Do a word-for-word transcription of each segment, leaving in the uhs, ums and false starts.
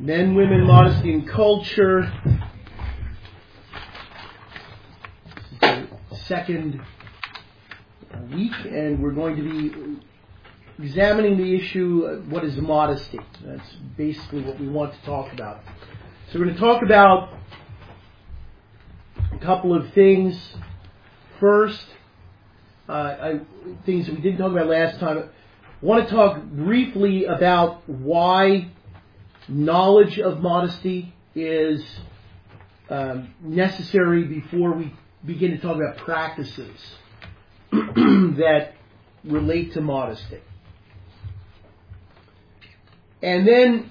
Men, Women, Modesty, and Culture. This is the second week, and we're going to be examining the issue, what is modesty? That's basically what we want to talk about. So we're going to talk about a couple of things. First, uh, I, things that we didn't talk about last time. I want to talk briefly about why knowledge of modesty is um, necessary before we begin to talk about practices that relate to modesty. And then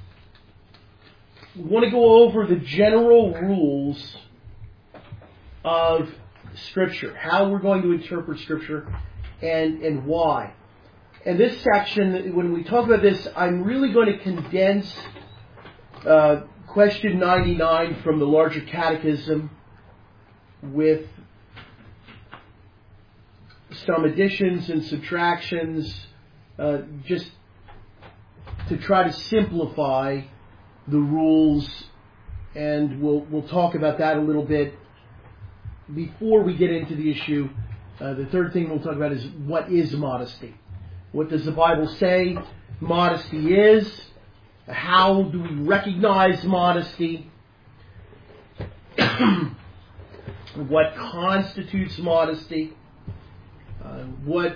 we want to go over the general rules of Scripture, how we're going to interpret Scripture, and, and why. And this section, when we talk about this, I'm really going to condense uh, question ninety-nine from the larger catechism with some additions and subtractions, uh, just to try to simplify the rules, and we'll we'll talk about that a little bit before we get into the issue. Uh, the third thing we'll talk about is what is modesty. What does the Bible say modesty is? How do we recognize modesty? What constitutes modesty? Uh, what,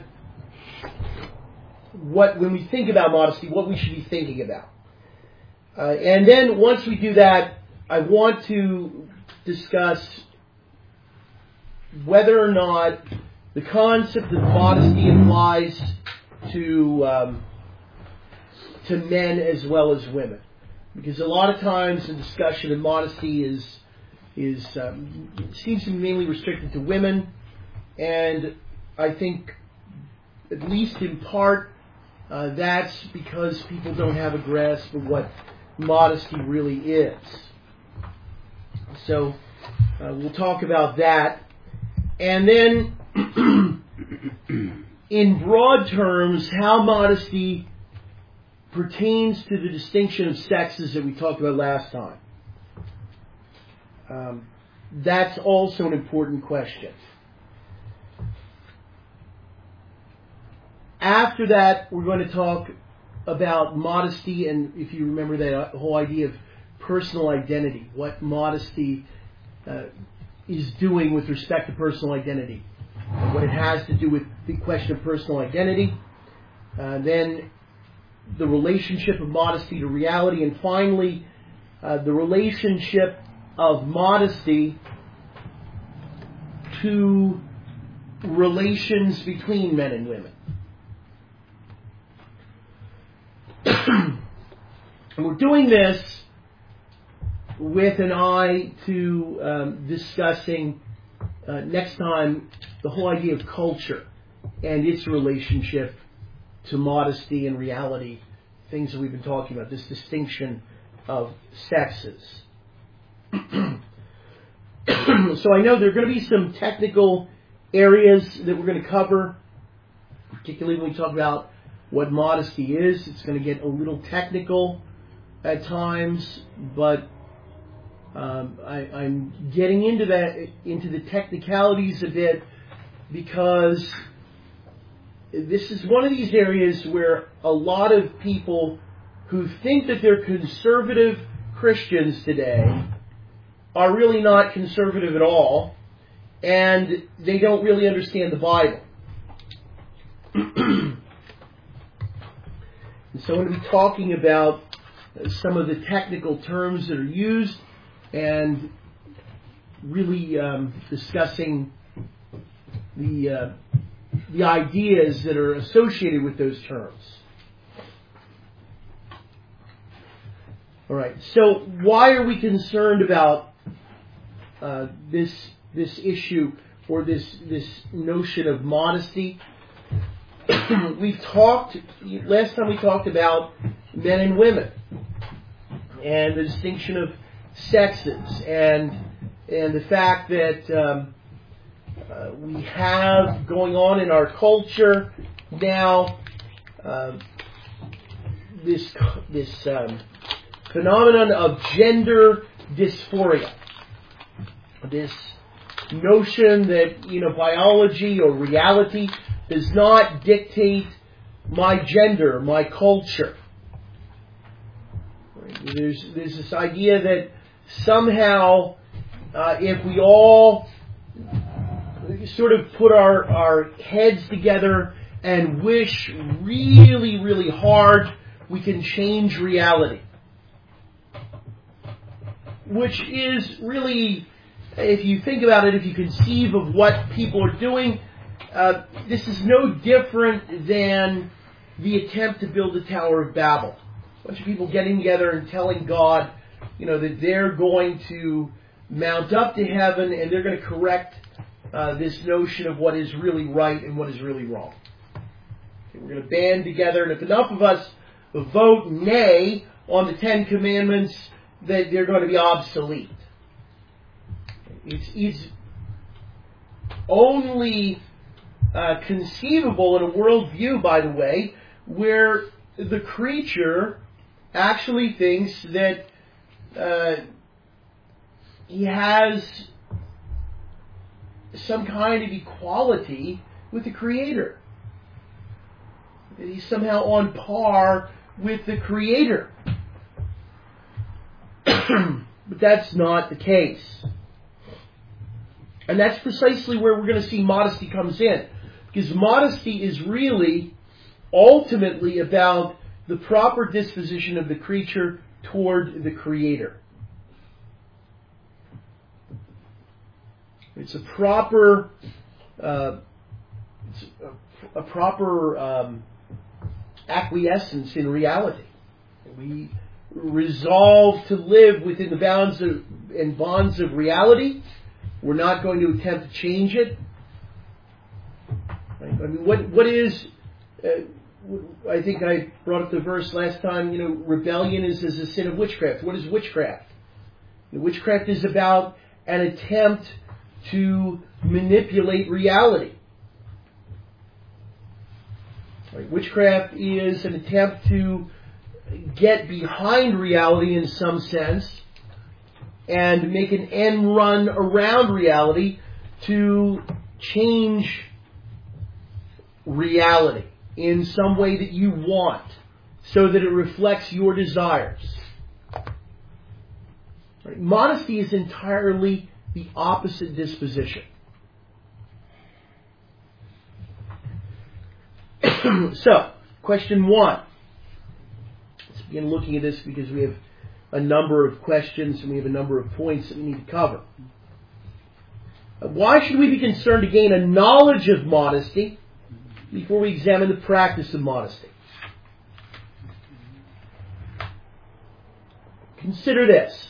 what, when we think about modesty, what we should be thinking about. Uh, and then once we do that, I want to discuss whether or not the concept of modesty applies to um, to men as well as women, because a lot of times the discussion of modesty is is um, seems to be mainly restricted to women, and I think at least in part uh, that's because people don't have a grasp of what modesty really is. So uh, we'll talk about that, and then in broad terms, how modesty pertains to the distinction of sexes that we talked about last time. Um, that's also an important question. After that, we're going to talk about modesty, and if you remember that whole idea of personal identity, what modesty uh, is doing with respect to personal identity, what it has to do with the question of personal identity, uh, then the relationship of modesty to reality, and finally uh, the relationship of modesty to relations between men and women. And we're doing this with an eye to um, discussing uh, next time the whole idea of culture and its relationship to modesty and reality, things that we've been talking about, this distinction of sexes. So I know there are going to be some technical areas that we're going to cover, particularly when we talk about what modesty is. It's going to get a little technical at times, but um, I, I'm getting into that, into the technicalities a bit, because this is one of these areas where a lot of people who think that they're conservative Christians today are really not conservative at all, and they don't really understand the Bible. And so I'm going to be talking about some of the technical terms that are used and really um, discussing the uh, the ideas that are associated with those terms. All right. So why are we concerned about uh, this this issue or this this notion of modesty? We've talked last time. We talked about men and women and the distinction of sexes, and and the fact that um, uh, we have going on in our culture now uh, this this um, phenomenon of gender dysphoria. This notion that, you know, biology or reality does not dictate my gender, my culture. There's, there's this idea that somehow uh, if we all sort of put our, our heads together and wish really, really hard, we can change reality. Which is really, if you think about it, if you conceive of what people are doing, uh, this is no different than the attempt to build the Tower of Babel. A bunch of people getting together and telling God, you know, that they're going to mount up to heaven and they're going to correct uh, this notion of what is really right and what is really wrong. Okay, we're going to band together, and if enough of us vote nay on the Ten Commandments, that they're going to be obsolete. It's, it's only uh, conceivable in a worldview, by the way, where the creature actually thinks that uh, he has some kind of equality with the Creator. That he's somehow on par with the Creator. But that's not the case. And that's precisely where we're going to see modesty comes in. Because modesty is really ultimately about the proper disposition of the creature toward the Creator. It's a proper, uh, it's a, a proper um, acquiescence in reality. We resolve to live within the bounds of, and bonds of reality. We're not going to attempt to change it. Right? I mean, what what is? Uh, I think I brought up the verse last time. You know, rebellion is as a sin of witchcraft. What is witchcraft? You know, witchcraft is about an attempt to manipulate reality. Right? Witchcraft is an attempt to get behind reality in some sense and make an end run around reality to change reality in some way that you want so that it reflects your desires. Right? Modesty is entirely the opposite disposition. So, question one. Let's begin looking at this because we have a number of questions and we have a number of points that we need to cover. Why should we be concerned to gain a knowledge of modesty before we examine the practice of modesty? Consider this.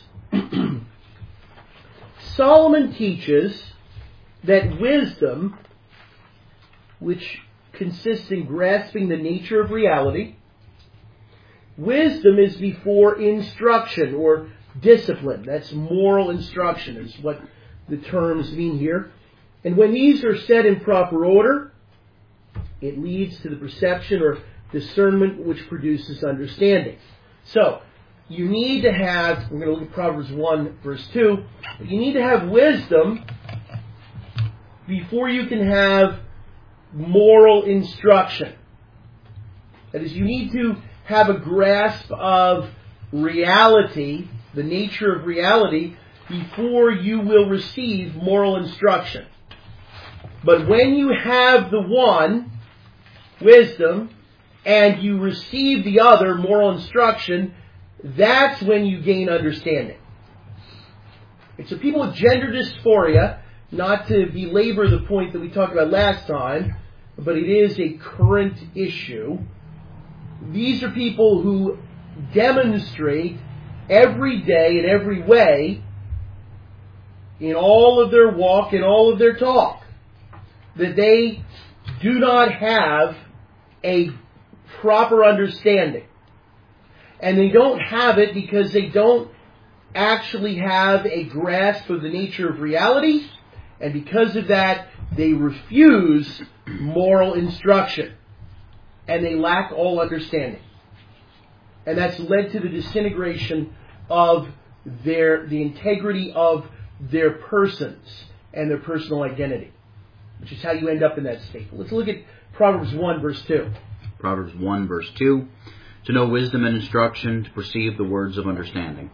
Solomon teaches that wisdom, which consists in grasping the nature of reality, wisdom is before instruction or discipline. That's moral instruction is what the terms mean here. And when these are set in proper order, it leads to the perception or discernment which produces understanding. So, you need to have, we're going to look at Proverbs one, verse two, but you need to have wisdom before you can have moral instruction. That is, you need to have a grasp of reality, the nature of reality, before you will receive moral instruction. But when you have the one, wisdom, and you receive the other, moral instruction, that's when you gain understanding. And so people with gender dysphoria, not to belabor the point that we talked about last time, but it is a current issue. These are people who demonstrate every day in every way, in all of their walk, in all of their talk, that they do not have a proper understanding. And they don't have it because they don't actually have a grasp of the nature of reality, and because of that, they refuse moral instruction. And they lack all understanding. And that's led to the disintegration of their the integrity of their persons and their personal identity, which is how you end up in that state. Let's look at Proverbs one, verse two. Proverbs one, verse two. To know wisdom and instruction, to perceive the words of understanding.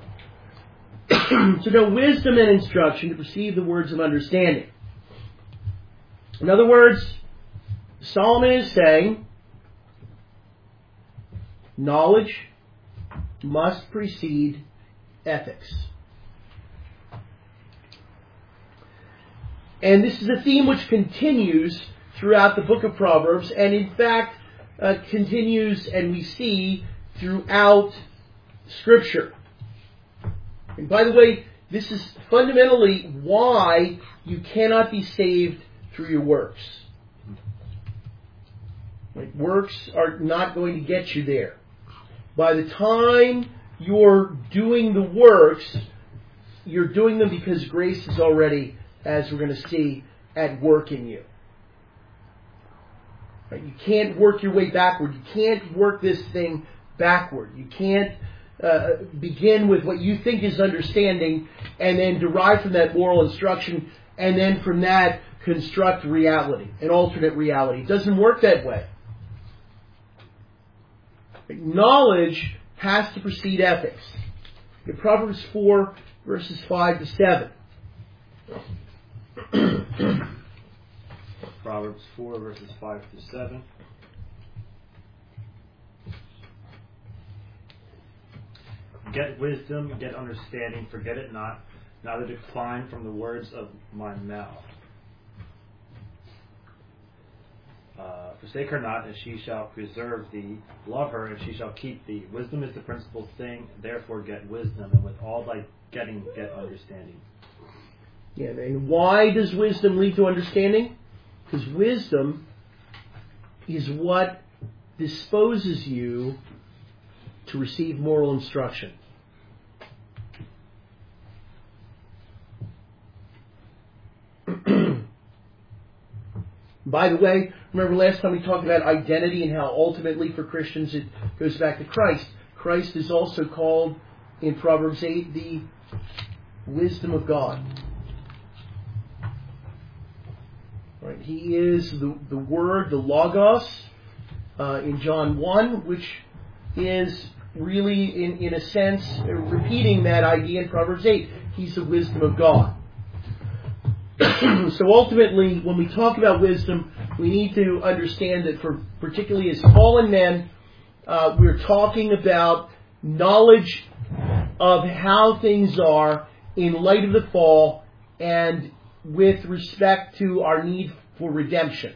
To know wisdom and instruction, to perceive the words of understanding. In other words, Solomon is saying, knowledge must precede ethics. And this is a theme which continues throughout the book of Proverbs, and in fact uh, continues, and we see throughout Scripture. And by the way, this is fundamentally why you cannot be saved through your works. Right? Works are not going to get you there. By the time you're doing the works, you're doing them because grace is already, as we're going to see, at work in you. Right? You can't work your way backward. You can't work this thing backward. You can't uh, begin with what you think is understanding and then derive from that moral instruction and then from that construct reality, an alternate reality. It doesn't work that way. Knowledge has to precede ethics. In Proverbs four, verses five to seven. Proverbs four, verses five to seven. Get wisdom, get understanding, forget it not, neither decline from the words of my mouth. Uh, forsake her not, and she shall preserve thee. Love her, and she shall keep thee. Wisdom is the principal thing, therefore get wisdom, and with all thy getting, get understanding. Yeah, and why does wisdom lead to understanding? Because wisdom is what disposes you to receive moral instruction. By the way, remember last time we talked about identity and how ultimately for Christians it goes back to Christ. Christ is also called in Proverbs eight the wisdom of God. Right? He is the, the Word, the Logos, uh, in John one, which is really, in, in a sense, repeating that idea in Proverbs eight. He's the wisdom of God. So ultimately, when we talk about wisdom, we need to understand that for particularly as fallen men, uh, we're talking about knowledge of how things are in light of the fall and with respect to our need for redemption.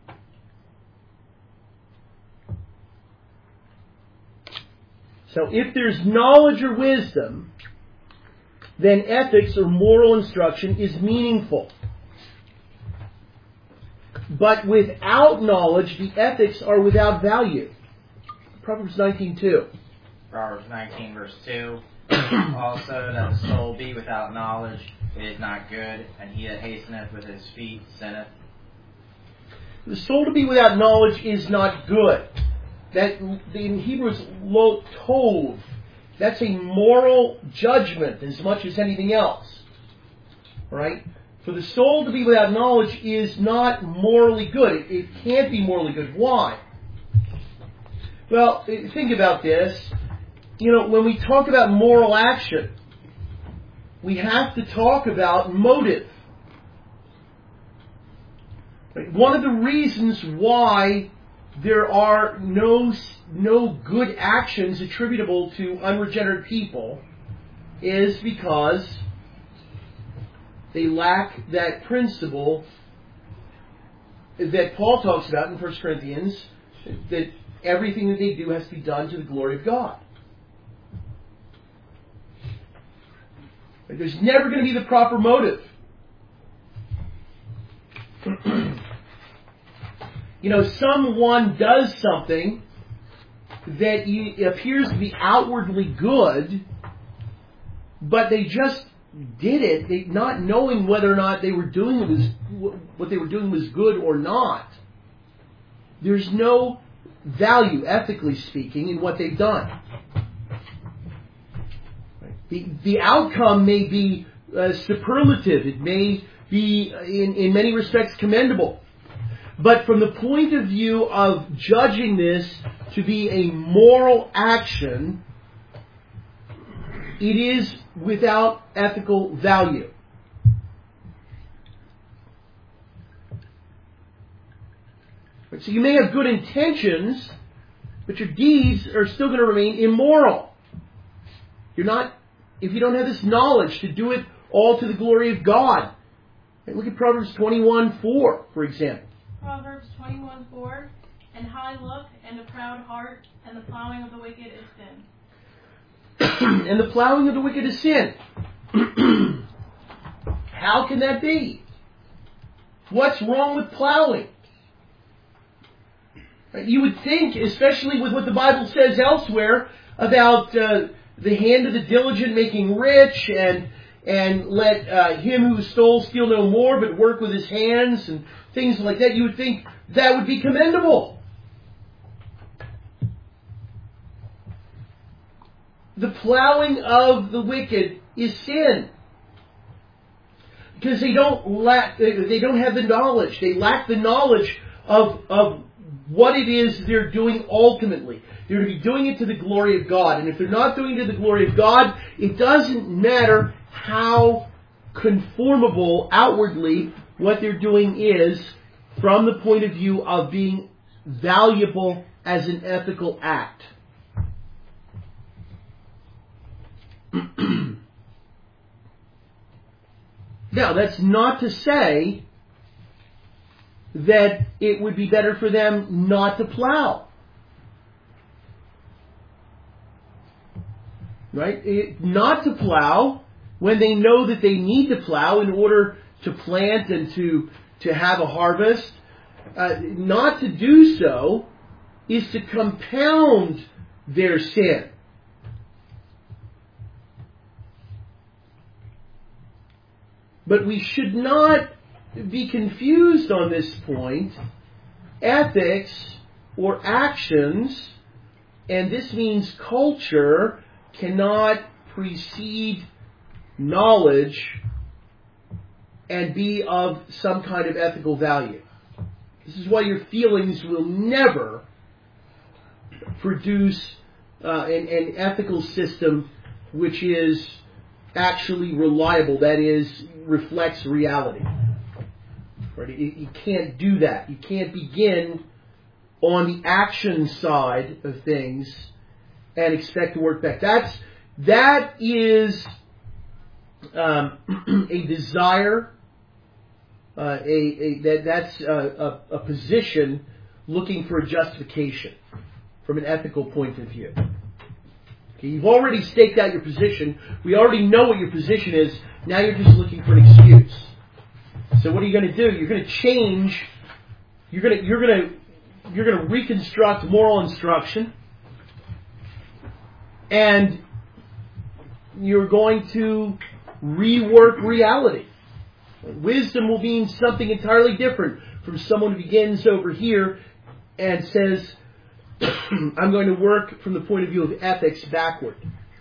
So if there's knowledge or wisdom, then ethics or moral instruction is meaningful. But without knowledge, the ethics are without value. Proverbs nineteen two. Proverbs nineteen, verse two. Also, that the soul be without knowledge, it is not good, and he that hasteneth with his feet sinneth. The soul to be without knowledge is not good. That in Hebrew is lo tov. That's a moral judgment as much as anything else. Right? For the soul to be without knowledge is not morally good. It, it can't be morally good. Why? Well, think about this. You know, when we talk about moral action, we have to talk about motive. Right? One of the reasons why there are no, no good actions attributable to unregenerate people is because they lack that principle that Paul talks about in First Corinthians, that everything that they do has to be done to the glory of God. There's never going to be the proper motive. You know, someone does something that appears to be outwardly good, but they just did it, they, not knowing whether or not they were doing it was, what they were doing was good or not. There's no value, ethically speaking, in what they've done. The, the outcome may be uh, superlative. It may be, in, in many respects, commendable. But from the point of view of judging this to be a moral action, it is without ethical value. So you may have good intentions, but your deeds are still going to remain immoral. You're not, if you don't have this knowledge to do it all to the glory of God. And look at Proverbs twenty-one four, for example. Proverbs twenty-one four, and high look and a proud heart, and the plowing of the wicked is sin. And the plowing of the wicked is sin. How can that be? What's wrong with plowing? You would think, especially with what the Bible says elsewhere about uh, the hand of the diligent making rich, and and let uh, him who stole steal no more, but work with his hands, and things like that, you would think that would be commendable. The plowing of the wicked is sin, because they don't lack, they don't have the knowledge. They lack the knowledge of of what it is they're doing ultimately. They're to be doing it to the glory of God. And if they're not doing it to the glory of God, it doesn't matter how conformable outwardly what they're doing is from the point of view of being valuable as an ethical act. Now, that's not to say that it would be better for them not to plow. Right? It, not to plow when they know that they need to plow in order to plant and to, to have a harvest. Uh, not to do so is to compound their sin. But we should not be confused on this point. Ethics or actions, and this means culture, cannot precede knowledge and be of some kind of ethical value. This is why your feelings will never produce uh, an, an ethical system which is actually reliable, that is, reflects reality. Right? You, you can't do that. You can't begin on the action side of things and expect to work back. That's that is um, a desire. Uh, a, a that that's a, a, a position looking for a justification from an ethical point of view. Okay, you've already staked out your position. We already know what your position is. Now you're just looking for an excuse. So what are you going to do? You're going to change. You're going to you're going to you're going to reconstruct moral instruction, and you're going to rework reality. Wisdom will mean something entirely different from someone who begins over here and says, I'm going to work from the point of view of ethics backward.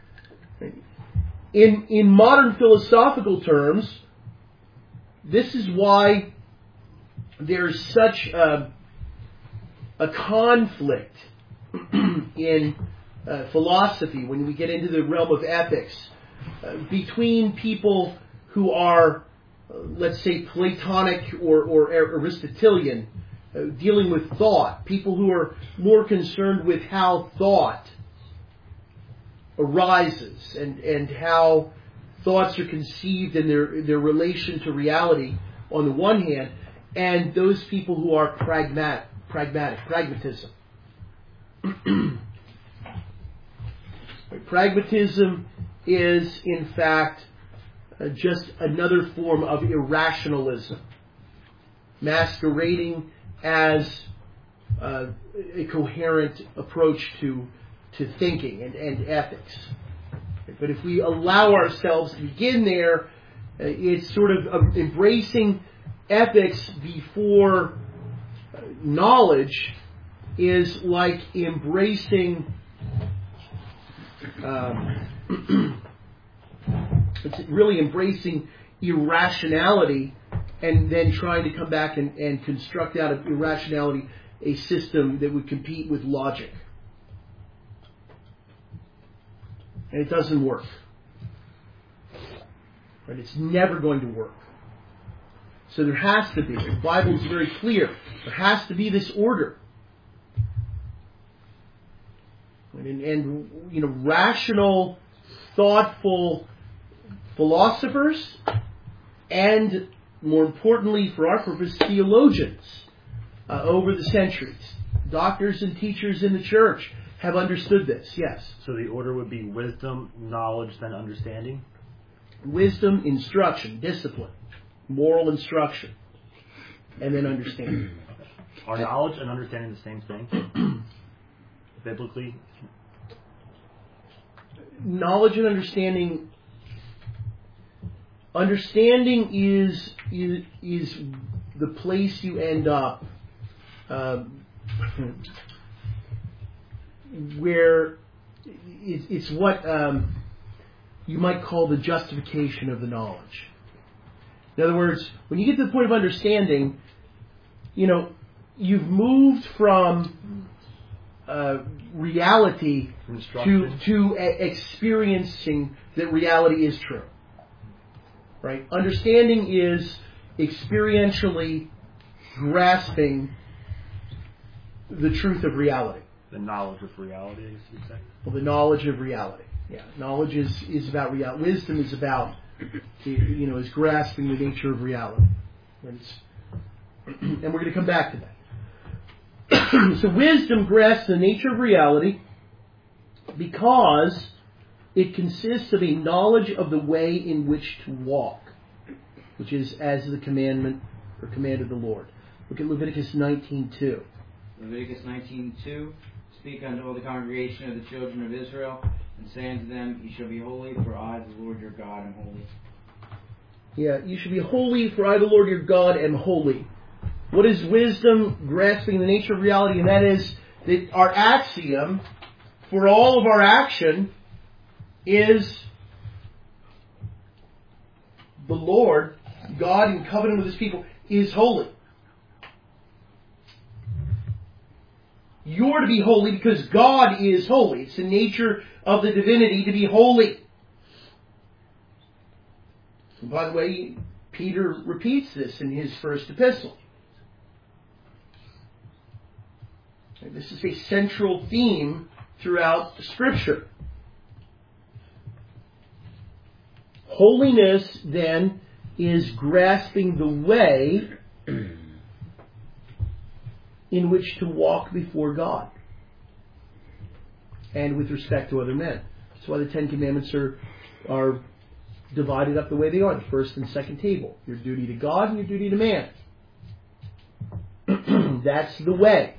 In in modern philosophical terms, this is why there's such a, a conflict in uh, philosophy when we get into the realm of ethics uh, between people who are, uh, let's say, Platonic or, or Aristotelian, uh, dealing with thought, people who are more concerned with how thought arises and, and how thoughts are conceived and their their relation to reality on the one hand, and those people who are pragmatic, pragmatic, pragmatism. Pragmatism is, in fact, uh, just another form of irrationalism, masquerading as uh, a coherent approach to to thinking and, and ethics. But if we allow ourselves to begin there, uh, it's sort of uh, embracing ethics before uh, knowledge is like embracing um, It's really embracing irrationality and then trying to come back and, and construct out of irrationality a system that would compete with logic. And it doesn't work. Right? It's never going to work. So there has to be, the Bible is very clear, there has to be this order. And, and you know, rational, thoughtful philosophers, and more importantly for our purpose, theologians uh, over the centuries, doctors and teachers in the church have understood this, yes. So the order would be wisdom, knowledge, then understanding? Wisdom, instruction, discipline, moral instruction, and then understanding. Are knowledge and understanding the same thing? Biblically? Knowledge and understanding... Understanding is, is, is the place you end up uh, where it's, it's what um, you might call the justification of the knowledge. In other words, when you get to the point of understanding, you know, you've moved from uh, reality to, to a- experiencing that reality is true. Right? Understanding is experientially grasping the truth of reality. The knowledge of reality, I guess you'd say. Well, the knowledge of reality. Yeah, knowledge is, is about reality. Wisdom is about, you know, is grasping the nature of reality. And, it's, and we're going to come back to that. So wisdom grasps the nature of reality because it consists of a knowledge of the way in which to walk, which is as the commandment or command of the Lord. Look at Leviticus nineteen two. Leviticus nineteen two. Speak unto all the congregation of the children of Israel, and say unto them, Ye shall be holy, for I, the Lord your God, am holy. Yeah, you should be holy, for I, the Lord your God, am holy. What is wisdom? Grasping the nature of reality, and that is that our axiom for all of our action is the Lord, God in covenant with His people, is holy. You're to be holy because God is holy. It's the nature of the divinity to be holy. And by the way, Peter repeats this in his first epistle. And this is a central theme throughout Scripture. Holiness, then, is grasping the way in which to walk before God and with respect to other men. That's why the Ten Commandments are are divided up the way they are, the first and second table. Your duty to God and your duty to man. That's the way.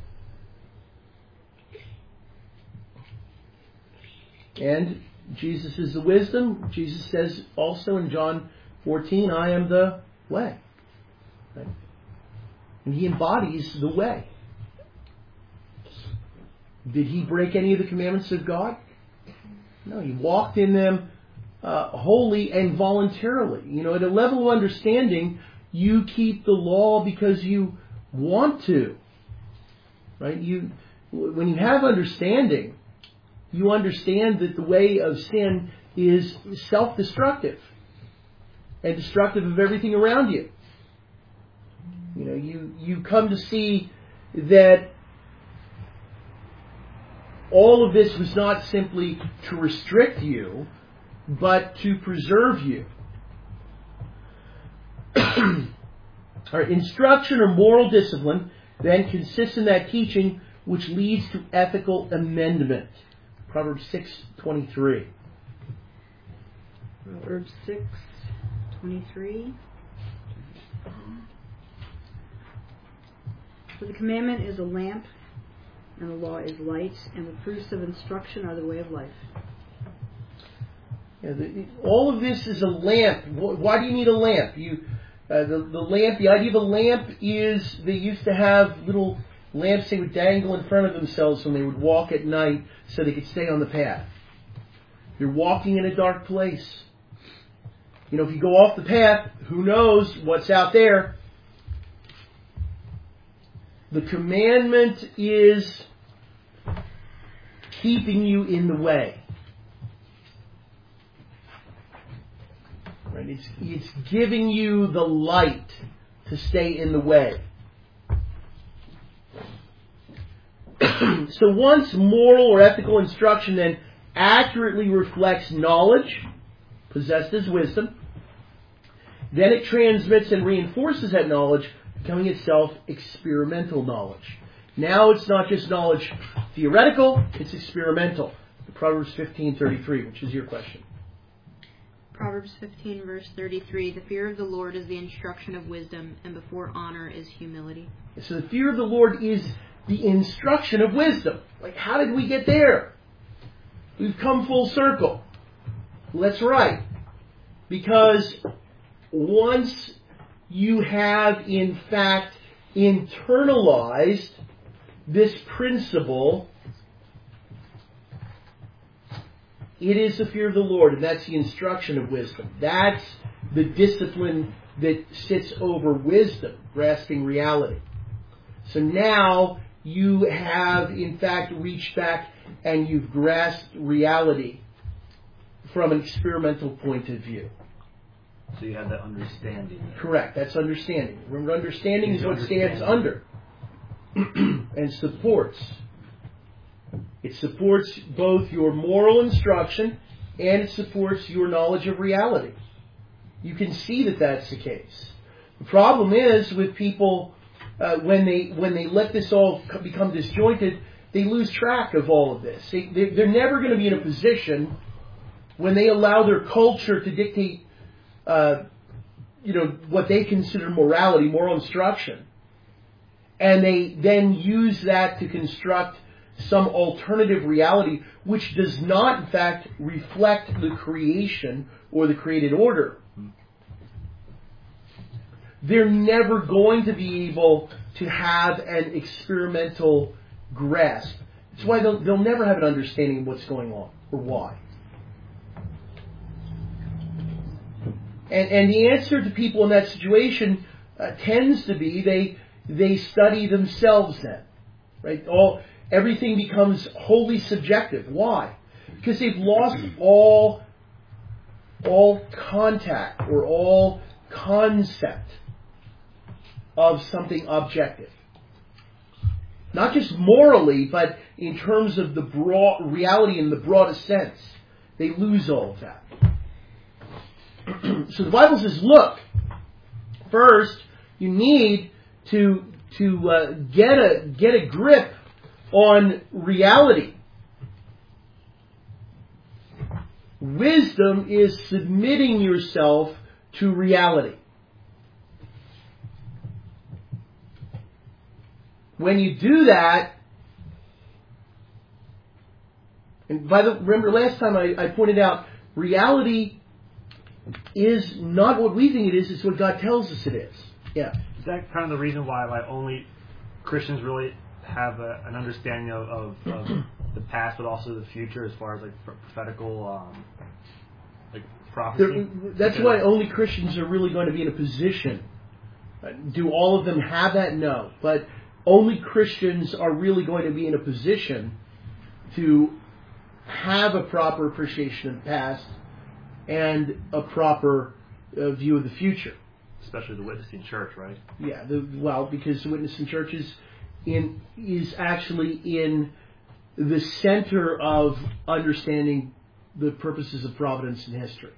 And Jesus is the wisdom. Jesus says also in John fourteen, I am the way. Right? And He embodies the way. Did He break any of the commandments of God? No, He walked in them uh, wholly and voluntarily. You know, at a level of understanding, you keep the law because you want to. Right? You, when you have understanding, you understand that the way of sin is self-destructive and destructive of everything around you. You know, you, you come to see that all of this was not simply to restrict you, but to preserve you. All right, instruction or moral discipline then consists in that teaching which leads to ethical amendment. Proverbs six twenty-three. Proverbs six twenty-three. For the commandment is a lamp, and the law is light, and the proofs of instruction are the way of life. Yeah, the, all of this is a lamp. Why do you need a lamp? You, uh, the, the lamp. The idea of a lamp is they used to have little lamps they would dangle in front of themselves when they would walk at night, so they could stay on the path. You're walking in a dark place. You know, if you go off the path, who knows what's out there? The commandment is keeping you in the way. Right? It's, it's giving you the light to stay in the way. So once moral or ethical instruction then accurately reflects knowledge, possessed as wisdom, then it transmits and reinforces that knowledge, becoming itself experimental knowledge. Now it's not just knowledge theoretical, it's experimental. Proverbs fifteen thirty-three, which is your question. Proverbs fifteen, verse thirty-three, the fear of the Lord is the instruction of wisdom, and before honor is humility. So the fear of the Lord is the instruction of wisdom. Like, how did we get there? We've come full circle. Well, that's right. Because once you have, in fact, internalized this principle, it is the fear of the Lord, and that's the instruction of wisdom. That's the discipline that sits over wisdom, grasping reality. So now you have, in fact, reached back and you've grasped reality from an experimental point of view. So you have that understanding. Correct. That's understanding. Remember, understanding is what stands under and supports. It supports both your moral instruction and it supports your knowledge of reality. You can see that that's the case. The problem is with people, uh, when they when they let this all become disjointed, they lose track of all of this. They, they're never going to be in a position when they allow their culture to dictate Uh, you know, what they consider morality, moral instruction. And they then use that to construct some alternative reality which does not, in fact, reflect the creation or the created order. They're never going to be able to have an experimental grasp. That's why they'll, they'll never have an understanding of what's going on or why. And, and the answer to people in that situation uh, tends to be they they study themselves then, right? All everything becomes wholly subjective. Why? Because they've lost all all contact or all concept of something objective. Not just morally, but in terms of the broad reality in the broadest sense. They lose all of that. So the Bible says, look, first you need to to uh, get a get a grip on reality. Wisdom is submitting yourself to reality. When you do that, and by the remember last time I, I pointed out, reality is not what we think it is, it's what God tells us it is. Yeah. Is that kind of the reason why like only Christians really have a, an understanding of, of, of the past, but also the future, as far as like prophetical, um, like prophecy? There, that's because why only Christians are really going to be in a position. Do all of them have that? No, but only Christians are really going to be in a position to have a proper appreciation of the past and a proper uh, view of the future. Especially the witnessing church, right? Yeah, the, well, because the witnessing church is, in, is actually in the center of understanding the purposes of providence in history.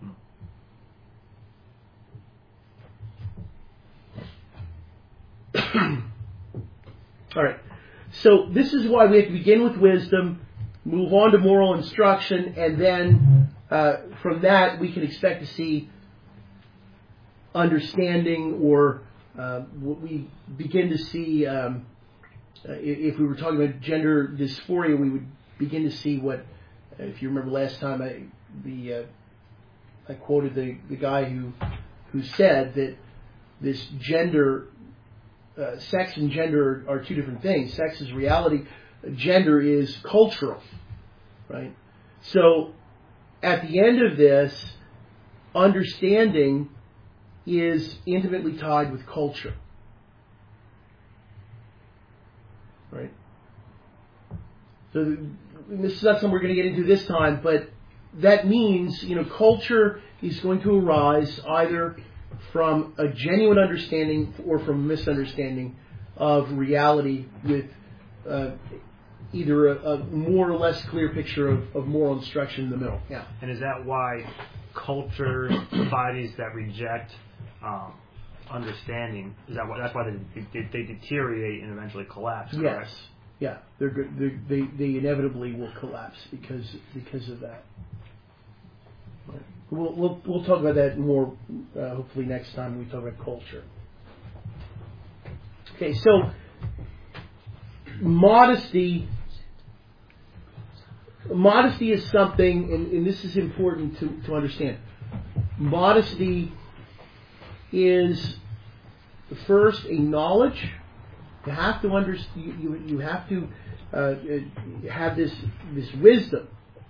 Hmm. All right. So this is why we have to begin with wisdom, move on to moral instruction, and then uh, from that we can expect to see understanding, or uh, what we begin to see, um, uh, if we were talking about gender dysphoria, we would begin to see what, uh, if you remember last time, I the uh, I quoted the, the guy who who said that this gender, uh, sex and gender are two different things. Sex is reality, gender is cultural, right? So at the end of this, understanding is intimately tied with culture. Right? So this is not something we're going to get into this time, but that means, you know, culture is going to arise either from a genuine understanding or from a misunderstanding of reality with uh, either a, a more or less clear picture of, of moral instruction in the middle. Yeah. And is that why cultures, societies that reject um, understanding, is that why, that's why they, they, they deteriorate and eventually collapse? Correct? Yes. Yeah. They're, good- they're, they they inevitably will collapse because because of that. Right. We'll we'll we'll talk about that more uh, hopefully next time we talk about culture. Okay, so modesty. Modesty is something, and, and this is important to, to understand. Modesty is first a knowledge. You have to under, you, you, you have to uh, have this this wisdom.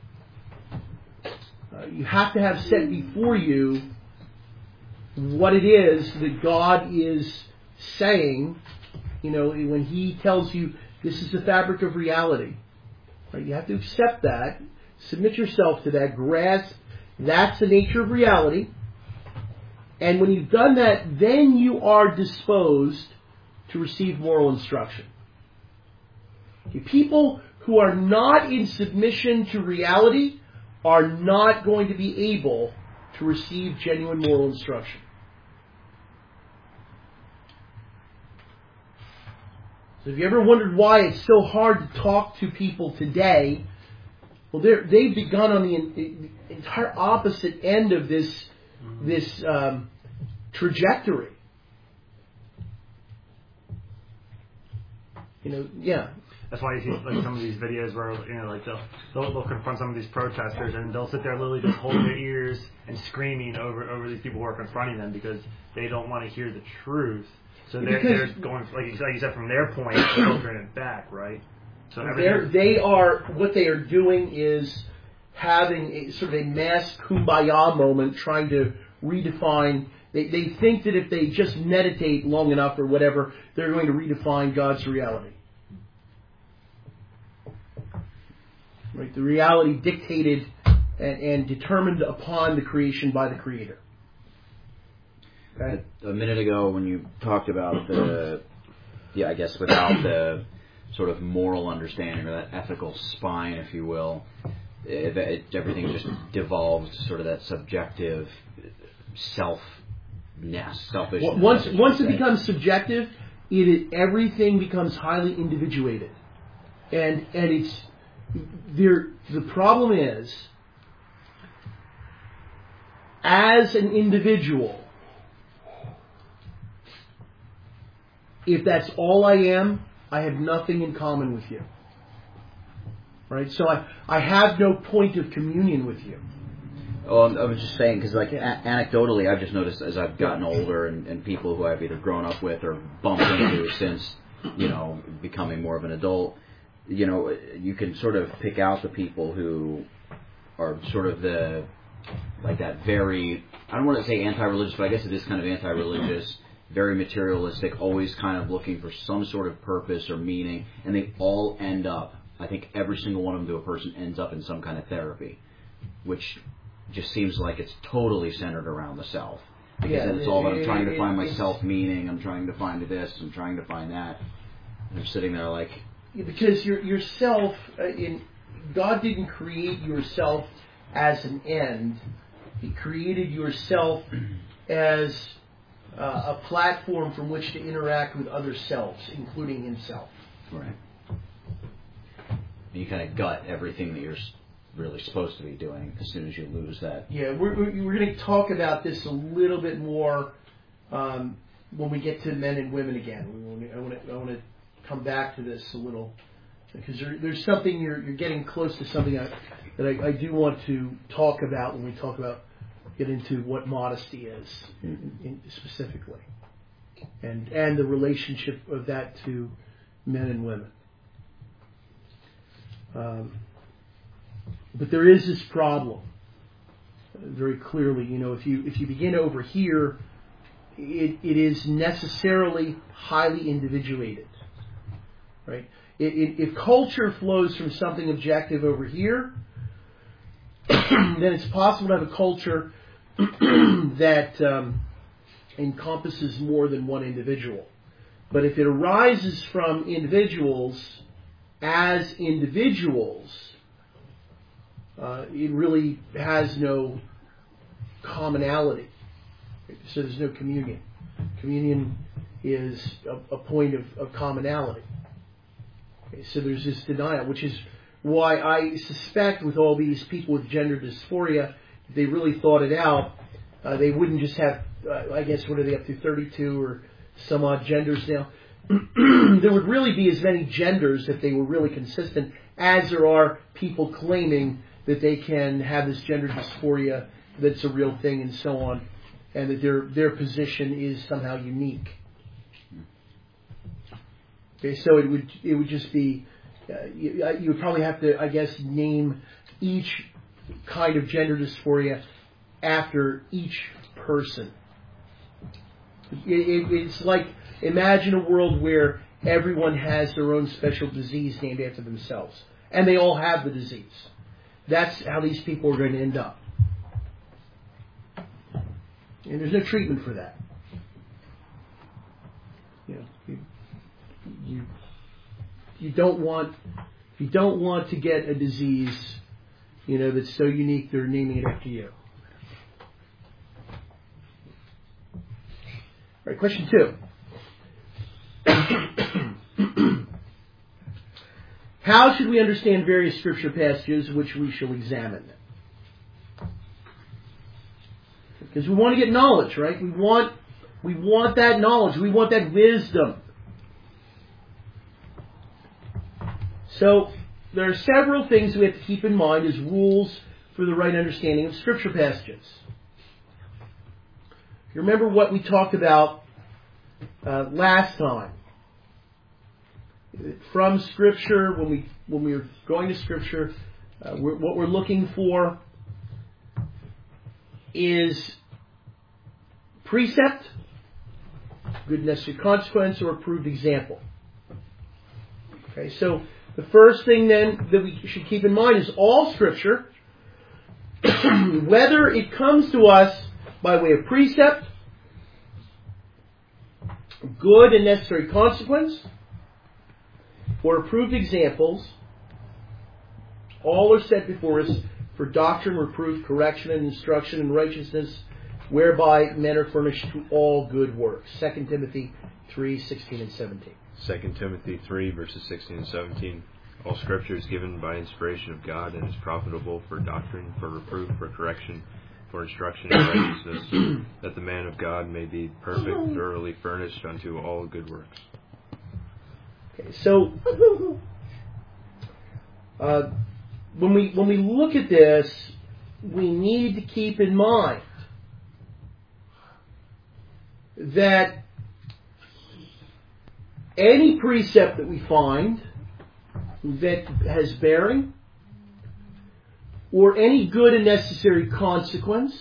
Uh, you have to have set before you what it is that God is saying. You know, when He tells you this is the fabric of reality. Right? You have to accept that, submit yourself to that, grasp that's the nature of reality. And when you've done that, then you are disposed to receive moral instruction. Okay, people who are not in submission to reality are not going to be able to receive genuine moral instruction. So if you ever wondered why it's so hard to talk to people today, well, they're, they've begun on the in, entire opposite end of this this um, trajectory. You know, yeah. That's why you see like some of these videos where, you know, like they'll, they'll they'll confront some of these protesters and they'll sit there literally just holding their ears and screaming over over these people who are confronting them because they don't want to hear the truth. So they're, they're going, like you, like you said, from their point, filtering it back, right? So they are what they are doing is having a, sort of a mass kumbaya moment, trying to redefine. They they think that if they just meditate long enough or whatever, they're going to redefine God's reality. Right, the reality dictated and, and determined upon the creation by the Creator. Okay. A minute ago, when you talked about the, yeah, I guess without the sort of moral understanding or that ethical spine, if you will, it, it, everything just devolves to sort of that subjective self-ness, selfishness. Once, once it becomes subjective, it is, everything becomes highly individuated, and and it's there. The problem is, as an individual, if that's all I am, I have nothing in common with you. Right? So I, I have no point of communion with you. Oh, I was just saying, because like a- anecdotally, I've just noticed as I've gotten older and, and people who I've either grown up with or bumped into since, you know, becoming more of an adult, you know, you can sort of pick out the people who are sort of the, like that very, I don't want to say anti-religious, but I guess it is kind of anti-religious, very materialistic, always kind of looking for some sort of purpose or meaning, and they all end up, I think every single one of them to a person ends up in some kind of therapy, which just seems like it's totally centered around the self. Because Yeah, then it's all about, it- I'm trying it- to find it's- myself meaning, I'm trying to find this, I'm trying to find that. And I'm sitting there like... Because your yourself, uh, in God didn't create yourself as an end. He created yourself as uh, a platform from which to interact with other selves, including Himself. Right. You kind of gut everything that you're really supposed to be doing as soon as you lose that. Yeah, we're we're, we're going to talk about this a little bit more um, when we get to men and women again. We want to, I want to I want to come back to this a little because there, there's something you're you're getting close to something I, that I, I do want to talk about when we talk about get into what modesty is in, in specifically, and and the relationship of that to men and women. Um, but there is this problem very clearly. You know, if you if you begin over here, it, it is necessarily highly individuated, right? It, it, if culture flows from something objective over here, then it's possible to have a culture that um, encompasses more than one individual. But if it arises from individuals as individuals, uh, it really has no commonality. So there's no communion. Communion is a, a point of, of commonality. Okay, so there's this denial, which is why I suspect with all these people with gender dysphoria, if they really thought it out, uh, they wouldn't just have, uh, I guess, what are they up to, thirty-two or some odd genders now? There would really be as many genders if they were really consistent as there are people claiming that they can have this gender dysphoria, that's a real thing and so on, and that their their position is somehow unique. Okay, so it would it would just be, uh, you, you would probably have to, I guess, name each kind of gender dysphoria after each person. It, it, it's like, imagine a world where everyone has their own special disease named after themselves, and they all have the disease. That's how these people are going to end up. And there's no treatment for that. You know, you, you, you don't want you don't want to get a disease, you know, that's so unique they're naming it after you. All right, question two. How should we understand various scripture passages which we shall examine? Because we want to get knowledge, right? We want we want that knowledge. We want that wisdom. So there are several things we have to keep in mind as rules for the right understanding of scripture passages. You remember what we talked about uh, last time. From Scripture, when we when we are going to Scripture, uh, we're, what we're looking for is precept, good necessary consequence, or approved example. Okay, so the first thing then that we should keep in mind is all Scripture, whether it comes to us by way of precept, good and necessary consequence, or approved examples, all are set before us for doctrine, reproof, correction, and instruction in righteousness, whereby men are furnished to all good works. Second Timothy three, sixteen and seventeen. Second Timothy three, verses sixteen and seventeen. All Scripture is given by inspiration of God and is profitable for doctrine, for reproof, for correction, for instruction in righteousness, that the man of God may be perfect, thoroughly furnished unto all good works. Okay, so uh, when we when we look at this, we need to keep in mind that any precept that we find that has bearing, or any good and necessary consequence,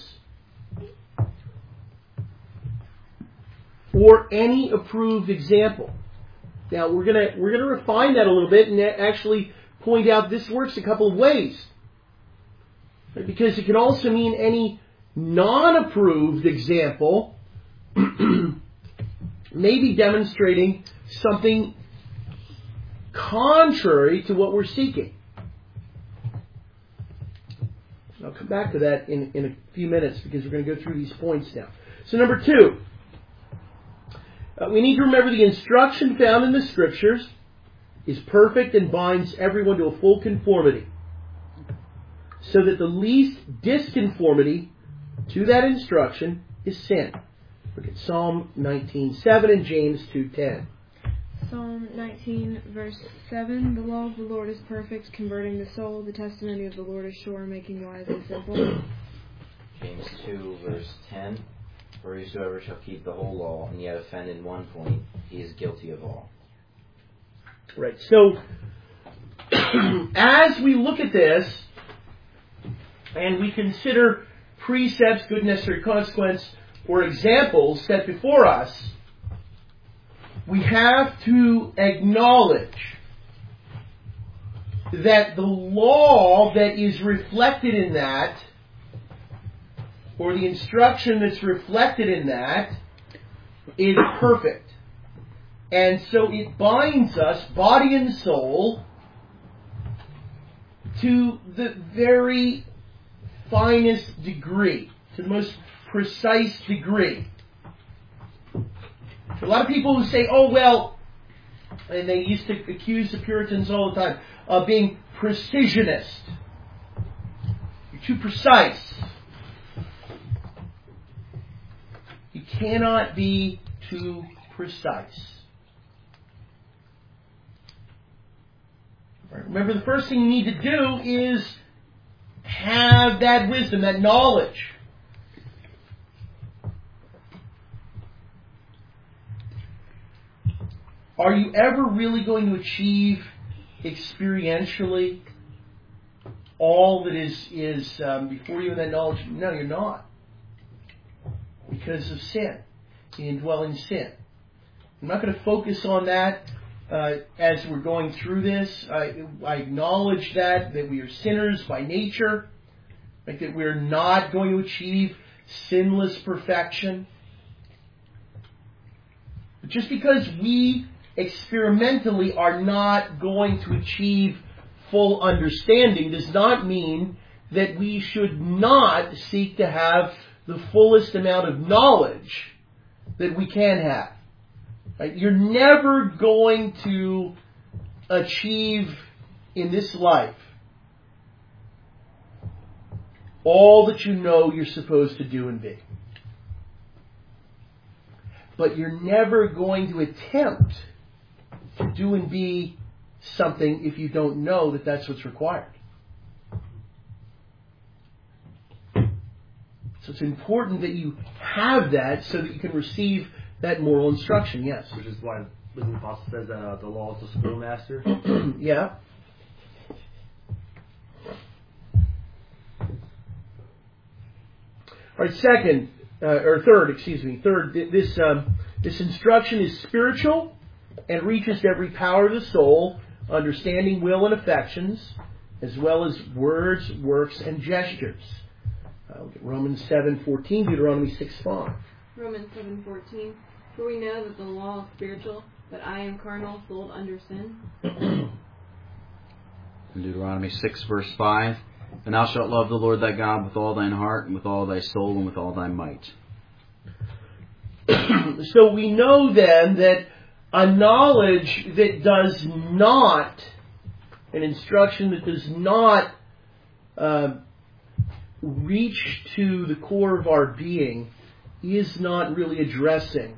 or any approved example. Now we're gonna we're gonna refine that a little bit and actually point out this works a couple of ways, right? Because it can also mean any non-approved example may be demonstrating something contrary to what we're seeking. I'll come back to that in, in a few minutes because we're going to go through these points now. So number two, uh, we need to remember the instruction found in the Scriptures is perfect and binds everyone to a full conformity, so that the least disconformity to that instruction is sin. Look at Psalm nineteen seven and James two ten. Psalm nineteen, verse seven. The law of the Lord is perfect, converting the soul. The testimony of the Lord is sure, making wise the simple. James two, verse ten. For whosoever shall keep the whole law, and yet offend in one point, he is guilty of all. Right. So, as we look at this, and we consider precepts, good necessary consequence, or examples set before us, we have to acknowledge that the law that is reflected in that, or the instruction that's reflected in that, is perfect. And so it binds us, body and soul, to the very finest degree, to the most precise degree. A lot of people who say, oh, well, and they used to accuse the Puritans all the time of being precisionist. You're too precise. You cannot be too precise. Right? Remember, the first thing you need to do is have that wisdom, that knowledge. Are you ever really going to achieve experientially all that is, is um, before you in that knowledge? No, you're not. Because of sin, the indwelling sin. I'm not going to focus on that uh, as we're going through this. I, I acknowledge that, that we are sinners by nature, like that we're not going to achieve sinless perfection. But just because we experimentally are not going to achieve full understanding does not mean that we should not seek to have the fullest amount of knowledge that we can have. Right? You're never going to achieve in this life all that you know you're supposed to do and be. But you're never going to attempt to do and be something if you don't know that that's what's required. So it's important that you have that so that you can receive that moral instruction, yes. Which is why the Apostle says that uh, the law is the schoolmaster. Yeah. All right, second, uh, or third, excuse me, third, this um, this instruction is spiritual and reaches to every power of the soul, understanding, will, and affections, as well as words, works, and gestures. Uh, look at Romans seven fourteen, Deuteronomy six five. Romans seven fourteen. For we know that the law is spiritual, but I am carnal, sold under sin. In Deuteronomy six verse five, and thou shalt love the Lord thy God with all thine heart, and with all thy soul, and with all thy might. So we know then that a knowledge that does not, an instruction that does not uh, reach to the core of our being is not really addressing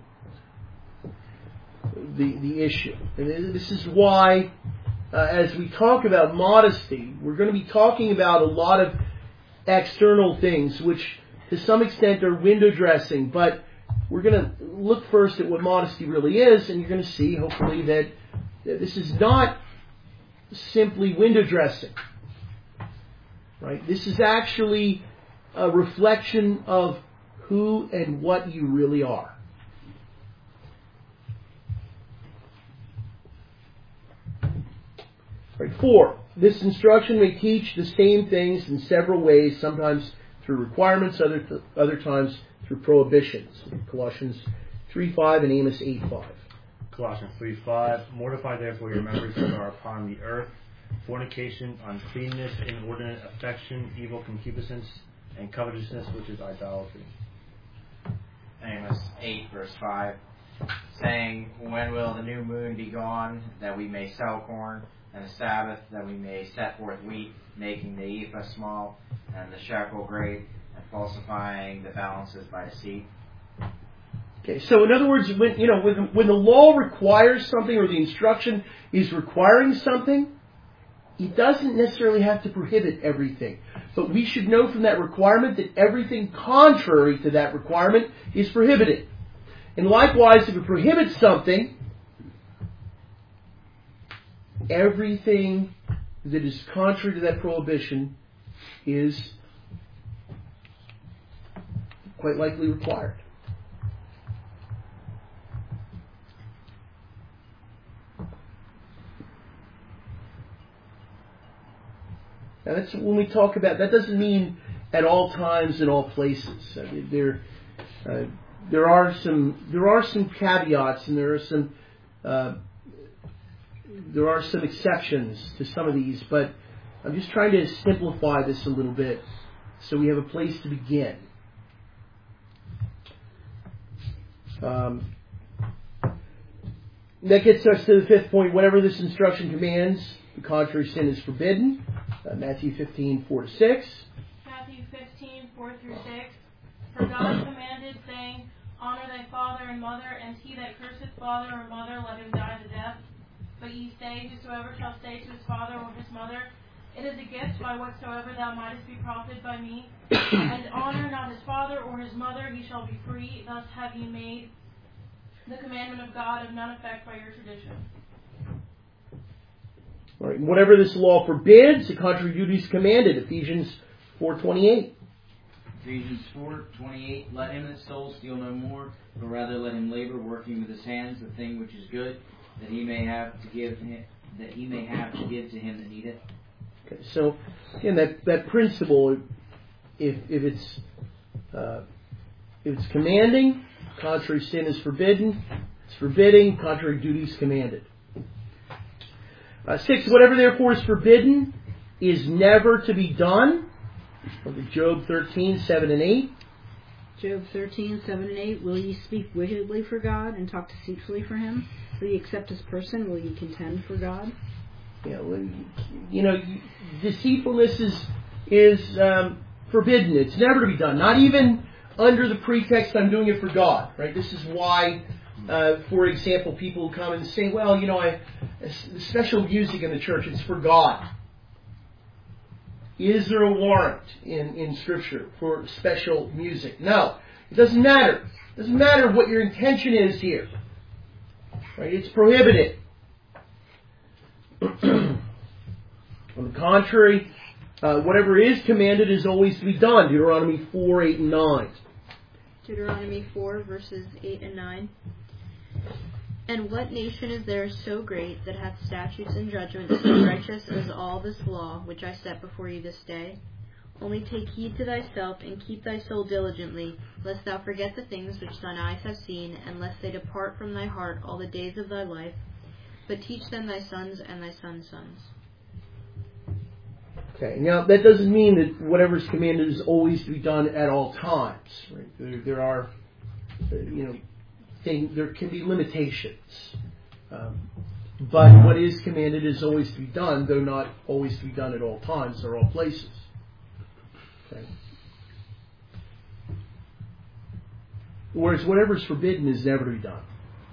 the the issue. And this is why, uh, as we talk about modesty, we're going to be talking about a lot of external things, which to some extent are window dressing, but we're going to look first at what modesty really is, and you're going to see, hopefully, that this is not simply window dressing. Right? This is actually a reflection of who and what you really are. Right, four, this instruction may teach the same things in several ways, sometimes through requirements, other th- other times through prohibitions. Colossians three five and Amos eight five. Colossians three five. Mortify therefore your members that are upon the earth: fornication, uncleanness, inordinate affection, evil concupiscence, and covetousness, which is idolatry. Amos eight verse five, saying, when will the new moon be gone, that we may sell corn, and the Sabbath, that we may set forth wheat, making the ephah small, and the shekel great, and falsifying the balances by deceit? Okay, so in other words, when you know when, when the law requires something, or the instruction is requiring something, it doesn't necessarily have to prohibit everything. But we should know from that requirement that everything contrary to that requirement is prohibited. And likewise, if it prohibits something, everything that is contrary to that prohibition is quite likely required. Now that's when we talk about, that doesn't mean at all times in all places. I mean, there, uh, there are some there are some caveats, and there are some uh, there are some exceptions to some of these, but I'm just trying to simplify this a little bit so we have a place to begin. Um, that gets us to the fifth point. Whatever this instruction commands, the contrary sin is forbidden. Uh, Matthew fifteen, four to six. Matthew fifteen, four through six. For God commanded, saying, Honor thy father and mother, and he that curseth father or mother, let him die the death. But ye say, Whosoever shall say to his father or his mother, It is a gift by whatsoever thou mightest be profited by me, and honor not his father or his mother, he shall be free. Thus have ye made the commandment of God of none effect by your tradition. All right. Whatever this law forbids, the contrary duty is commanded. Ephesians four twenty-eight. Ephesians four twenty-eight. Let him that stole steal no more, but rather let him labor, working with his hands the thing which is good, that he may have to give him, that he may have to give to him that needeth. Okay. So again, that that principle, if if it's uh, if it's commanding, contrary sin is forbidden. It's forbidding, contrary duty is commanded. Uh, six, whatever therefore is forbidden is never to be done. Job thirteen, seven and eight. Job thirteen, seven and eight. Will ye speak wickedly for God and talk deceitfully for him? Will ye accept his person? Will ye contend for God? You know, you know deceitfulness is, is um, forbidden. It's never to be done. Not even under the pretext I'm doing it for God. Right? This is why, uh, for example, people come and say, well, you know, I, special music in the church, it's for God. Is there a warrant in, in Scripture for special music? No. It doesn't matter. It doesn't matter what your intention is here. Right? It's prohibited. On the contrary, uh, whatever is commanded is always to be done. Deuteronomy four, eight, and nine. Deuteronomy four, verses eight and nine. And what nation is there so great that hath statutes and judgments so righteous as all this law which I set before you this day? Only take heed to thyself, and keep thy soul diligently, lest thou forget the things which thine eyes have seen, and lest they depart from thy heart all the days of thy life. But teach them thy sons and thy sons' sons. Okay, now that doesn't mean that whatever is commanded is always to be done at all times. Right? There, there are, uh, you know, thing, there can be limitations. Um, but what is commanded is always to be done, though not always to be done at all times or all places. Okay. Whereas whatever is forbidden is never to be done.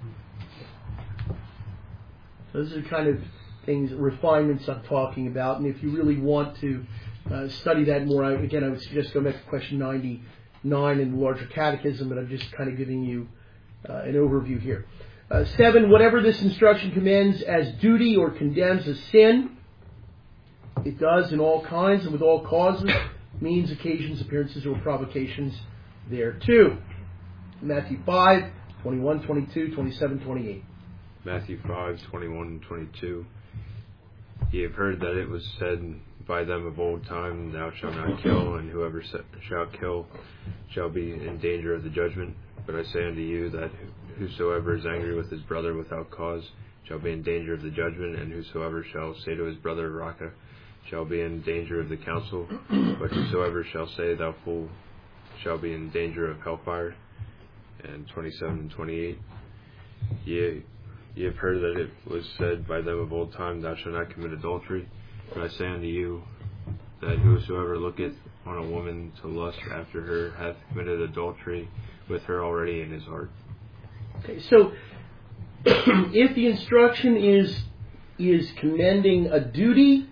Those are kind of things, refinements I'm talking about. And if you really want to uh, study that more, I, again, I would suggest go back to question ninety-nine in the larger catechism, but I'm just kind of giving you Uh, an overview here. Uh, seven, whatever this instruction commends as duty or condemns as sin, it does in all kinds and with all causes, means, occasions, appearances, or provocations thereto. Matthew five, twenty-one, twenty-two, twenty-seven, twenty-eight. Matthew five, twenty-one and twenty-two. Ye have heard that it was said by them of old time, Thou shalt not kill, and whoever shall kill shall be in danger of the judgment. But I say unto you that whosoever is angry with his brother without cause shall be in danger of the judgment, and whosoever shall say to his brother, Raca, shall be in danger of the council. But whosoever shall say, Thou fool, shall be in danger of hellfire. And twenty-seven and twenty-eight. Ye, ye have heard that it was said by them of old time, Thou shalt not commit adultery. But I say unto you that whosoever looketh on a woman to lust after her hath committed adultery with her already in his heart. Okay, so if the instruction is is commending a duty,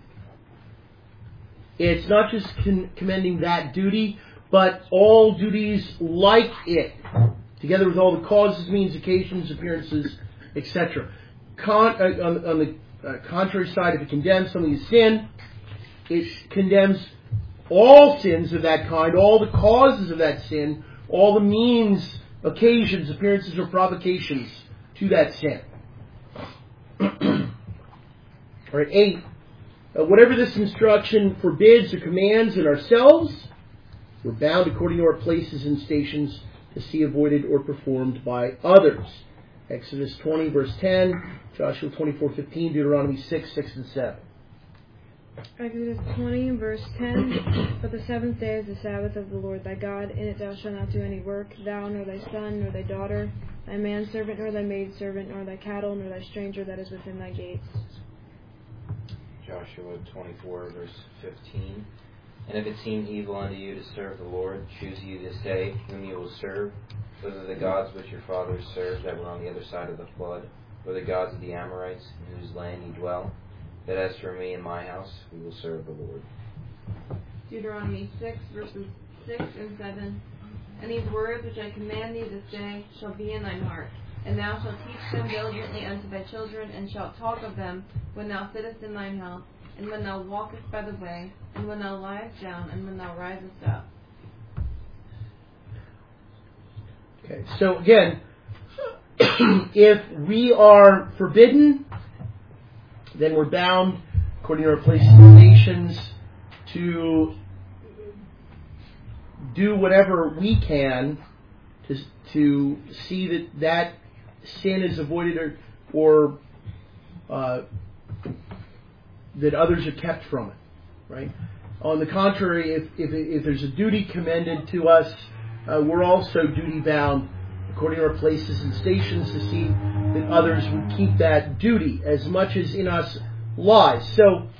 it's not just con- commending that duty, but all duties like it, together with all the causes, means, occasions, appearances, et cetera. Con- uh, on, on the uh, contrary side, if it condemns something as sin, it condemns all sins of that kind, all the causes of that sin, all the means, occasions, appearances, or provocations to that sin. All right, eight. Uh, whatever this instruction forbids or commands in ourselves, we're bound according to our places and stations to see avoided or performed by others. Exodus twenty, verse ten, Joshua twenty-four, fifteen, Deuteronomy six, six, and seven. Exodus twenty, verse ten. But the seventh day is the Sabbath of the Lord thy God. In it thou shalt not do any work, thou, nor thy son, nor thy daughter, thy manservant, nor thy maidservant, nor thy cattle, nor thy stranger that is within thy gates. Joshua twenty-four, verse fifteen. And if it seem evil unto you to serve the Lord, choose you this day whom you will serve, whether the gods which your fathers served that were on the other side of the flood, or the gods of the Amorites in whose land ye dwell. That as for me and my house, we will serve the Lord. Deuteronomy six, verses six and seven. And these words which I command thee this day shall be in thine heart, and thou shalt teach them diligently unto thy children, and shalt talk of them when thou sittest in thine house, and when thou walkest by the way, and when thou liest down, and when thou risest up. Okay, so again, if we are forbidden, then we're bound, according to our places and stations, to do whatever we can to, to see that that sin is avoided, or, or uh, that others are kept from it. Right? On the contrary, if if, if there's a duty commended to us, uh, we're also duty bound, according to our places and stations, to see that others would keep that duty as much as in us lies. So,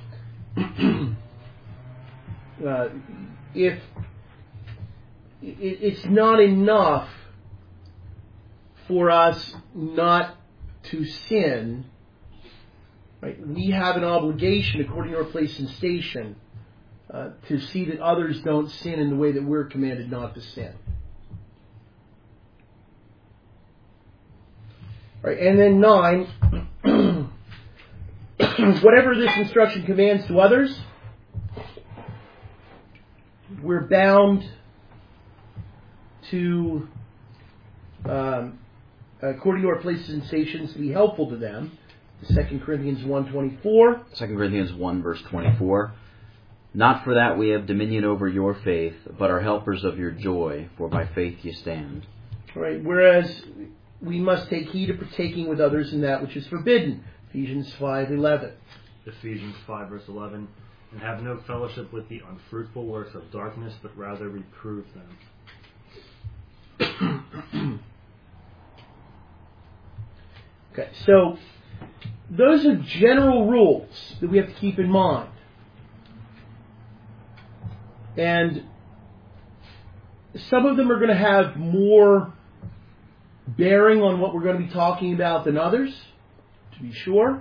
uh, if it, it's not enough for us not to sin, right? We have an obligation, according to our place and station, uh, to see that others don't sin in the way that we're commanded not to sin. Right, and then nine, whatever this instruction commands to others, we're bound to, um, according to our places and stations, to be helpful to them. Second Corinthians one twenty-four. Second Corinthians one, verse twenty-four. Not for that we have dominion over your faith, but are helpers of your joy, for by faith ye stand. Right, whereas we must take heed of partaking with others in that which is forbidden. Ephesians five eleven. Ephesians five, verse eleven. And have no fellowship with the unfruitful works of darkness, but rather reprove them. Okay, so those are general rules that we have to keep in mind. And some of them are going to have more bearing on what we're going to be talking about than others, to be sure.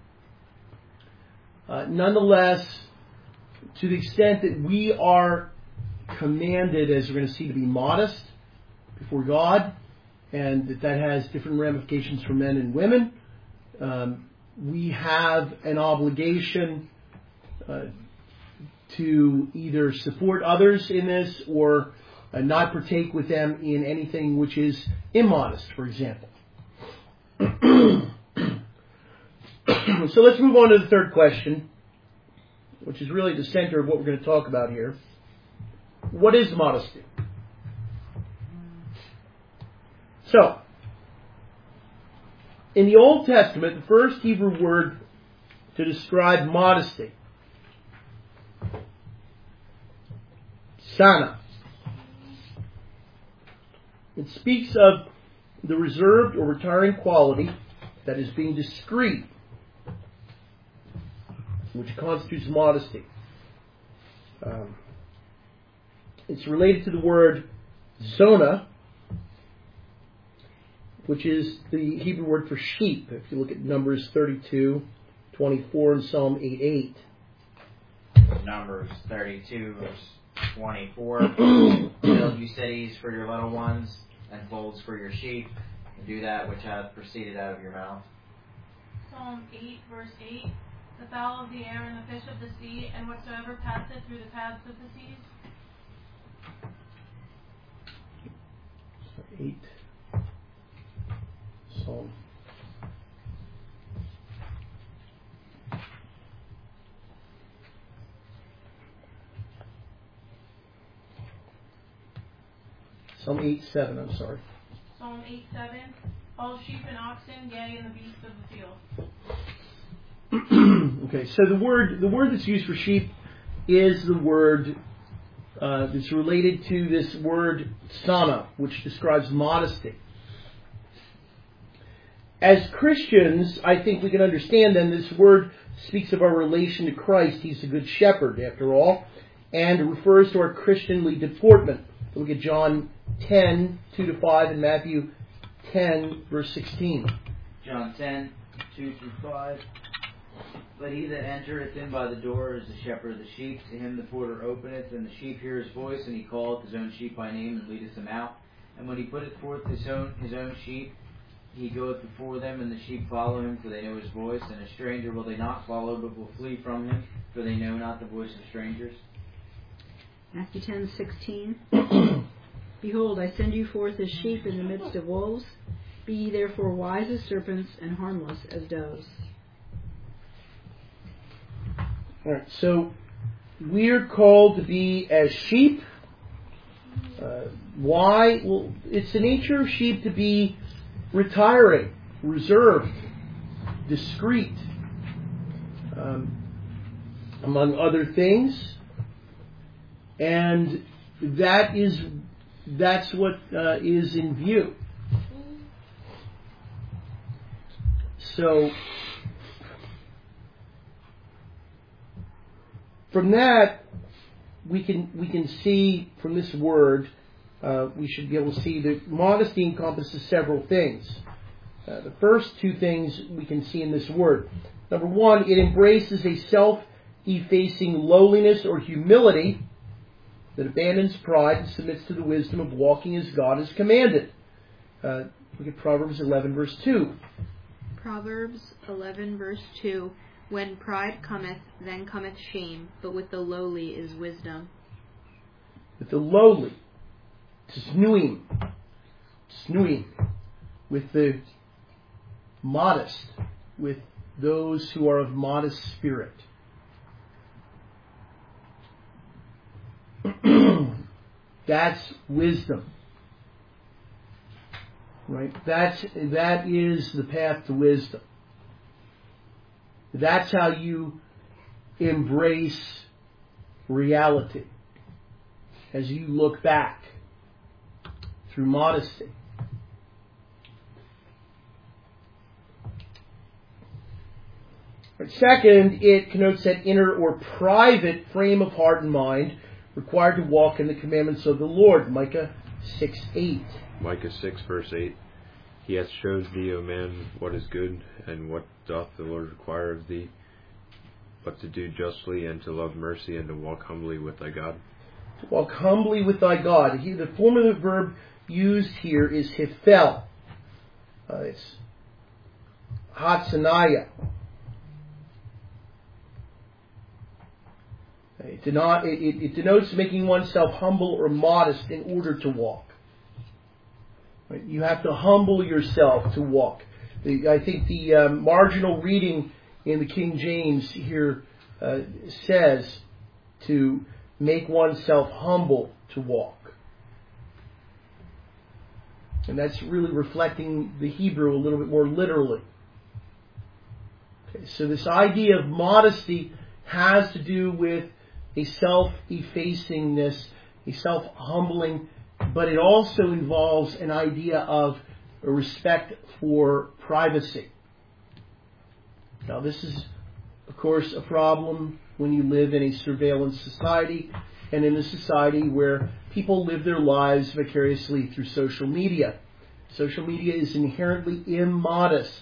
Uh, nonetheless, to the extent that we are commanded, as we're going to see, to be modest before God, and that that has different ramifications for men and women, um, we have an obligation uh, to either support others in this or uh, not partake with them in anything which is immodest, for example. So let's move on to the third question, which is really the center of what we're going to talk about here. What is modesty? So, in the Old Testament, the first Hebrew word to describe modesty, sana. It speaks of the reserved or retiring quality that is being discreet, which constitutes modesty. Um, it's related to the word zona, which is the Hebrew word for sheep. If you look at Numbers thirty-two, twenty-four, and Psalm eight eight. Numbers thirty-two, verse twenty-four. Build you cities for your little ones, and folds for your sheep, and do that which hath proceeded out of your mouth. Psalm eight, verse eight. The fowl of the air and the fish of the sea, and whatsoever passeth through the paths of the seas. eight. Psalm. Psalm eight seven, I'm sorry. Psalm eight seven. All sheep and oxen, yea, and the beasts of the field. Okay, so the word the word that's used for sheep is the word uh, that's related to this word sana, which describes modesty. As Christians, I think we can understand then this word speaks of our relation to Christ. He's the good shepherd, after all, and refers to our Christianly deportment. Look at John ten, two to five, and Matthew ten, verse sixteen. John ten, two through five. But he that entereth in by the door is the shepherd of the sheep. To him the porter openeth, and the sheep hear his voice, and he calleth his own sheep by name, and leadeth them out. And when he putteth forth his own his own sheep, he goeth before them, and the sheep follow him, for they know his voice. And a stranger will they not follow, but will flee from him, for they know not the voice of strangers. Matthew ten sixteen. Behold, I send you forth as sheep in the midst of wolves. Be ye therefore wise as serpents and harmless as doves. All right, so we're called to be as sheep. Uh, why? Well, it's the nature of sheep to be retiring, reserved, discreet, um, among other things, and that is that's what uh, is in view. So, from that, we can we can see from this word, uh, we should be able to see that modesty encompasses several things. Uh, the first two things we can see in this word. Number one, it embraces a self-effacing lowliness or humility that abandons pride and submits to the wisdom of walking as God has commanded. Uh, look at Proverbs eleven, verse two. Proverbs eleven, verse two. When pride cometh, then cometh shame, but with the lowly is wisdom. With the lowly, tsnuim, tsnuim, with the modest, with those who are of modest spirit. That's wisdom. Right? That's, that is the path to wisdom. That's how you embrace reality. As you look back through modesty. Second, it connotes that inner or private frame of heart and mind required to walk in the commandments of the Lord. Micah six eight. Micah six, verse eight. He hath showed thee, O man, what is good, and what doth the Lord require of thee, but to do justly, and to love mercy, and to walk humbly with thy God. To walk humbly with thy God. He, the form of the verb used here is hifel. Uh, it's hatsanaya. It, deno- it, it denotes making oneself humble or modest in order to walk. Right? You have to humble yourself to walk. The, I think the um, marginal reading in the King James here uh, says to make oneself humble to walk. And that's really reflecting the Hebrew a little bit more literally. Okay, so this idea of modesty has to do with a self-effacingness, a self-humbling, but it also involves an idea of a respect for privacy. Now, this is, of course, a problem when you live in a surveillance society and in a society where people live their lives vicariously through social media. Social media is inherently immodest.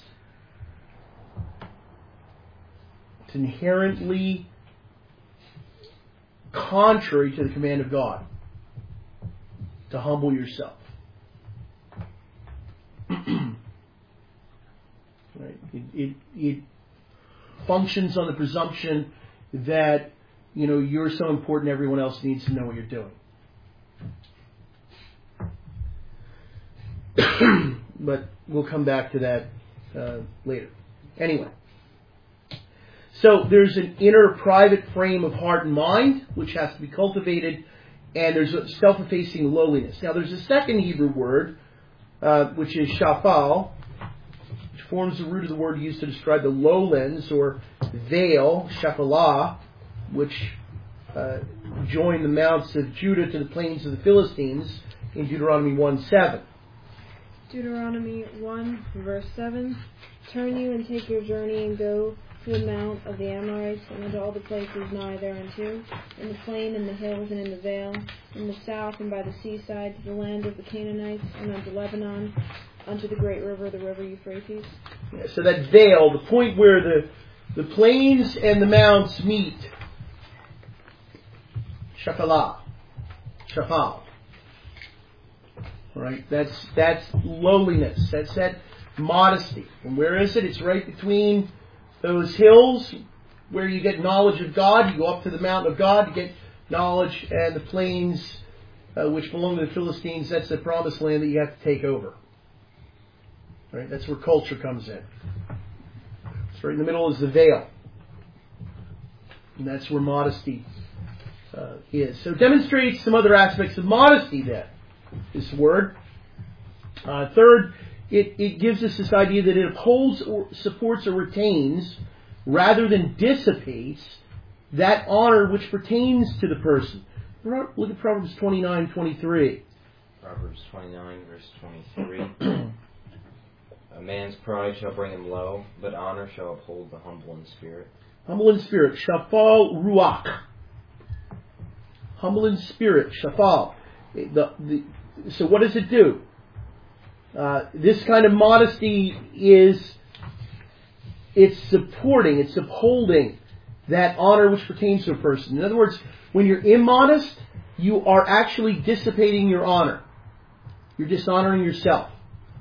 It's inherently contrary to the command of God to humble yourself. Right? It, it, it functions on the presumption that, you know, you're so important everyone else needs to know what you're doing. but we'll come back to that uh, later. Anyway, so there's an inner private frame of heart and mind which has to be cultivated, and there's a self-effacing lowliness. Now there's a second Hebrew word, uh, which is shafal, which forms the root of the word used to describe the lowlands or vale, shafalah, which uh, join the mounts of Judah to the plains of the Philistines in Deuteronomy one seven. Deuteronomy one, verse seven. Turn you and take your journey and go to the mount of the Amorites and unto all the places nigh thereunto, in the plain, in the hills, and in the vale, in the south and by the seaside, to the land of the Canaanites, and unto Lebanon, unto the great river, the river Euphrates. Yeah, so that vale, the point where the, the plains and the mounts meet, Shafalah, Shafal. Right? That's that's lowliness. That's that modesty. And where is it? It's right between those hills where you get knowledge of God. You go up to the mountain of God, you get knowledge, and the plains uh, which belong to the Philistines, that's the promised land that you have to take over. Right? That's where culture comes in. So right in the middle is the veil. And that's where modesty uh, is. So it demonstrates some other aspects of modesty then, this word. Uh, third, it, it gives us this idea that it upholds or supports or retains, rather than dissipates, that honor which pertains to the person. Look at Proverbs twenty-nine twenty-three. Proverbs twenty-nine, verse twenty-three. A man's pride shall bring him low, but honor shall uphold the humble in spirit. Humble in spirit, shafal ruach. Humble in spirit, shafal. The, the, so what does it do? Uh, this kind of modesty is, it's supporting, it's upholding that honor which pertains to a person. In other words, when you're immodest, you are actually dissipating your honor. You're dishonoring yourself.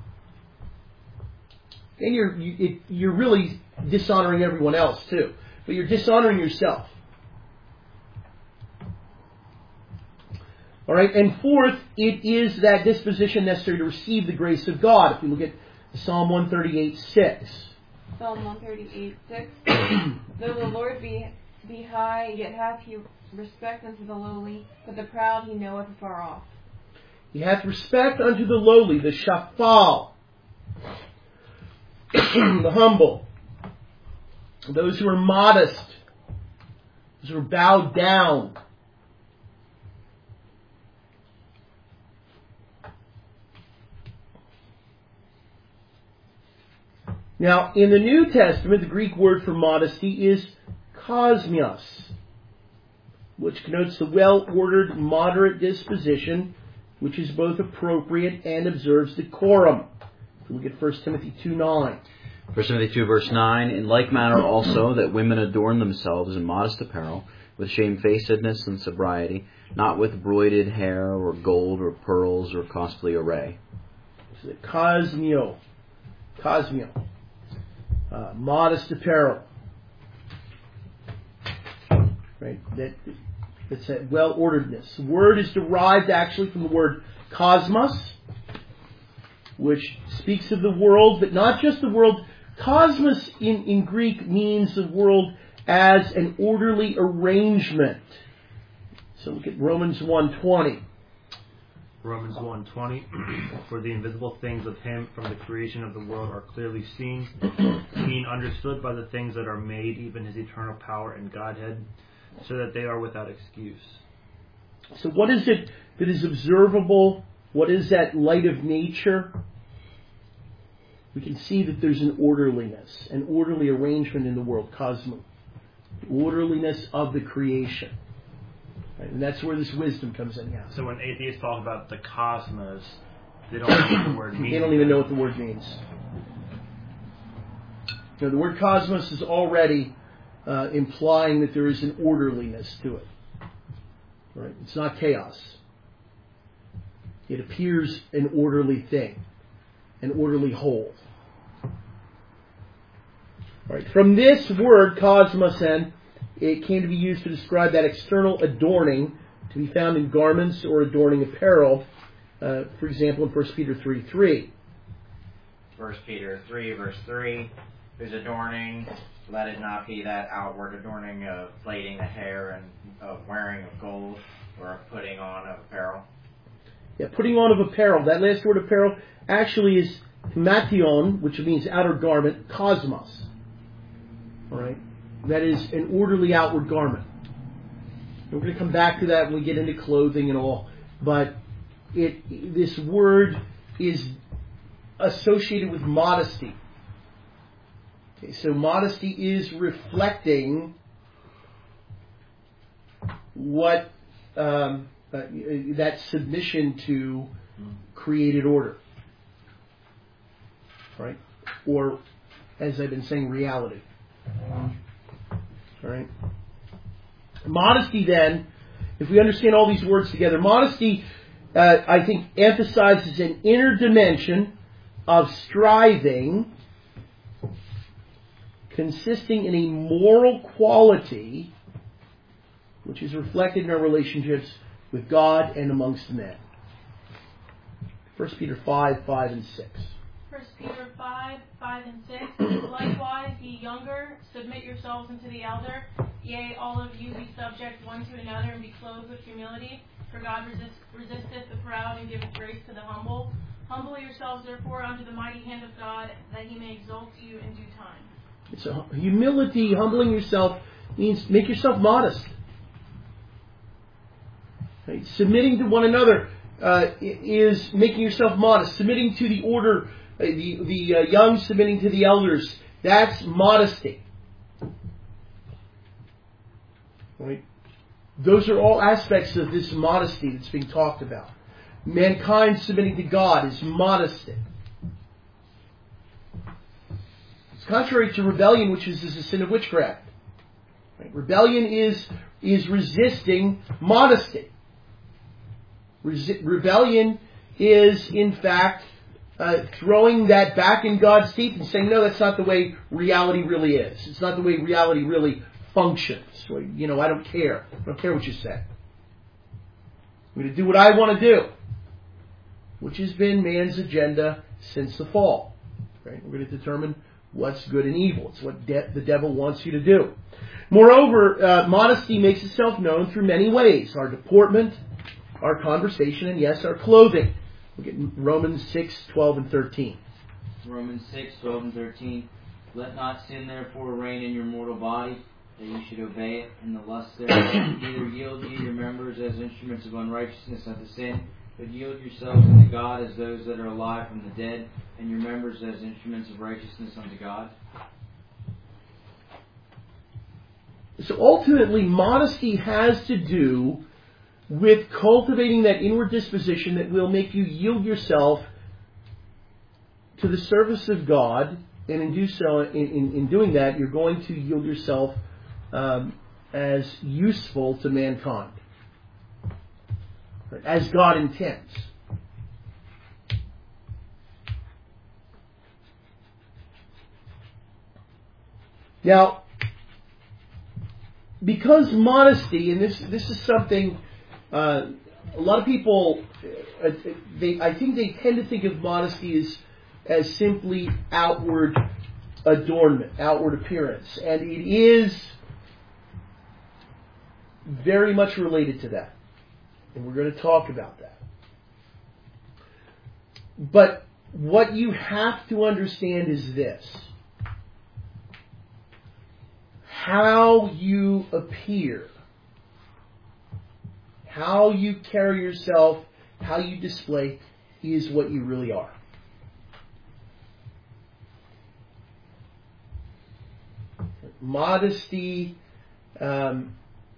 And you're, you, it, you're really dishonoring everyone else too. But you're dishonoring yourself. All right, and fourth, it is that disposition necessary to receive the grace of God. If you look at Psalm one thirty-eight six. Psalm one thirty-eight six. Though the Lord be be high, yet hath he respect unto the lowly, but the proud he knoweth afar off. He hath respect unto the lowly, the shafal, the humble, those who are modest, those who are bowed down. Now, in the New Testament, the Greek word for modesty is kosmios, which connotes the well-ordered, moderate disposition, which is both appropriate and observes decorum. So we get First Timothy two nine. First Timothy two, verse nine, in like manner also that women adorn themselves in modest apparel, with shamefacedness and sobriety, not with broided hair or gold or pearls or costly array. This is a kosmio. Kosmio. Uh, modest apparel. Right? That, that's that well-orderedness. The word is derived actually from the word cosmos, which speaks of the world, but not just the world. Cosmos in, in Greek means the world as an orderly arrangement. So look at Romans one twenty. Romans one twenty, for the invisible things of him from the creation of the world are clearly seen, being understood by the things that are made, even his eternal power and Godhead, so that they are without excuse. So what is it that is observable? What is that light of nature? We can see that there's an orderliness, an orderly arrangement in the world, cosmos. The orderliness of the creation. Right? And that's where this wisdom comes in. Yeah. So when atheists talk about the cosmos, they don't know what the word means. They don't even know what the word means. You know, the word cosmos is already uh, implying that there is an orderliness to it. Right? It's not chaos. It appears an orderly thing, an orderly whole. Right. From this word, cosmos, then, it came to be used to describe that external adorning to be found in garments or adorning apparel, uh, for example, in First Peter three three. First Peter three, verse three, whose adorning, let it not be that outward adorning of plaiting the hair and of wearing of gold, or of putting on of apparel. Yeah, putting on of apparel. That last word apparel actually is mation, which means outer garment, cosmos. All right? That is an orderly outward garment. And we're going to come back to that when we get into clothing and all. But it this word is associated with modesty. Okay, so modesty is reflecting what um, uh, that submission to created order, right? Or, as I've been saying, reality. All right. Modesty, then, if we understand all these words together, modesty, uh, I think, emphasizes an inner dimension of striving, consisting in a moral quality which is reflected in our relationships with God and amongst men. First Peter five, five and six. First Peter five, five and six. Likewise, ye younger, submit yourselves unto the elder. Yea, all of you be subject one to another, and be clothed with humility. For God resist, resisteth the proud, and giveth grace to the humble. Humble yourselves, therefore, under the mighty hand of God, that he may exalt you in due time. So humility, humbling yourself, means make yourself modest. Right? Submitting to one another uh, is making yourself modest. Submitting to the order, uh, the, the uh, young submitting to the elders, that's modesty. Right? Those are all aspects of this modesty that's being talked about. Mankind submitting to God is modesty. It's contrary to rebellion, which is, is a sin of witchcraft. Right? Rebellion is, is resisting modesty. Resi- rebellion is, in fact, uh, throwing that back in God's teeth and saying, no, that's not the way reality really is. It's not the way reality really functions. Or, you know, I don't care. I don't care what you say. I'm going to do what I want to do, which has been man's agenda since the fall. Right? We're going to determine what's good and evil. It's what de- the devil wants you to do. Moreover, uh, modesty makes itself known through many ways. Our deportment, our conversation, and yes, our clothing. Look at Romans six, twelve, and thirteen. Romans six, twelve, and thirteen. Let not sin therefore reign in your mortal body, that you should obey it in the lust thereof. Neither yield ye your members as instruments of unrighteousness unto sin, but yield yourselves unto God as those that are alive from the dead, and your members as instruments of righteousness unto God. So ultimately, modesty has to do with cultivating that inward disposition that will make you yield yourself to the service of God, and in do so, in, in, in doing that, you're going to yield yourself um, as useful to mankind, right? As God intends. Now, because modesty, and this this is something uh, a lot of people, uh, they I think they tend to think of modesty as as simply outward adornment, outward appearance, and it is very much related to that, and we're going to talk about that. But what you have to understand is this: how you appear, how you carry yourself, how you display is what you really are. Modesty, um,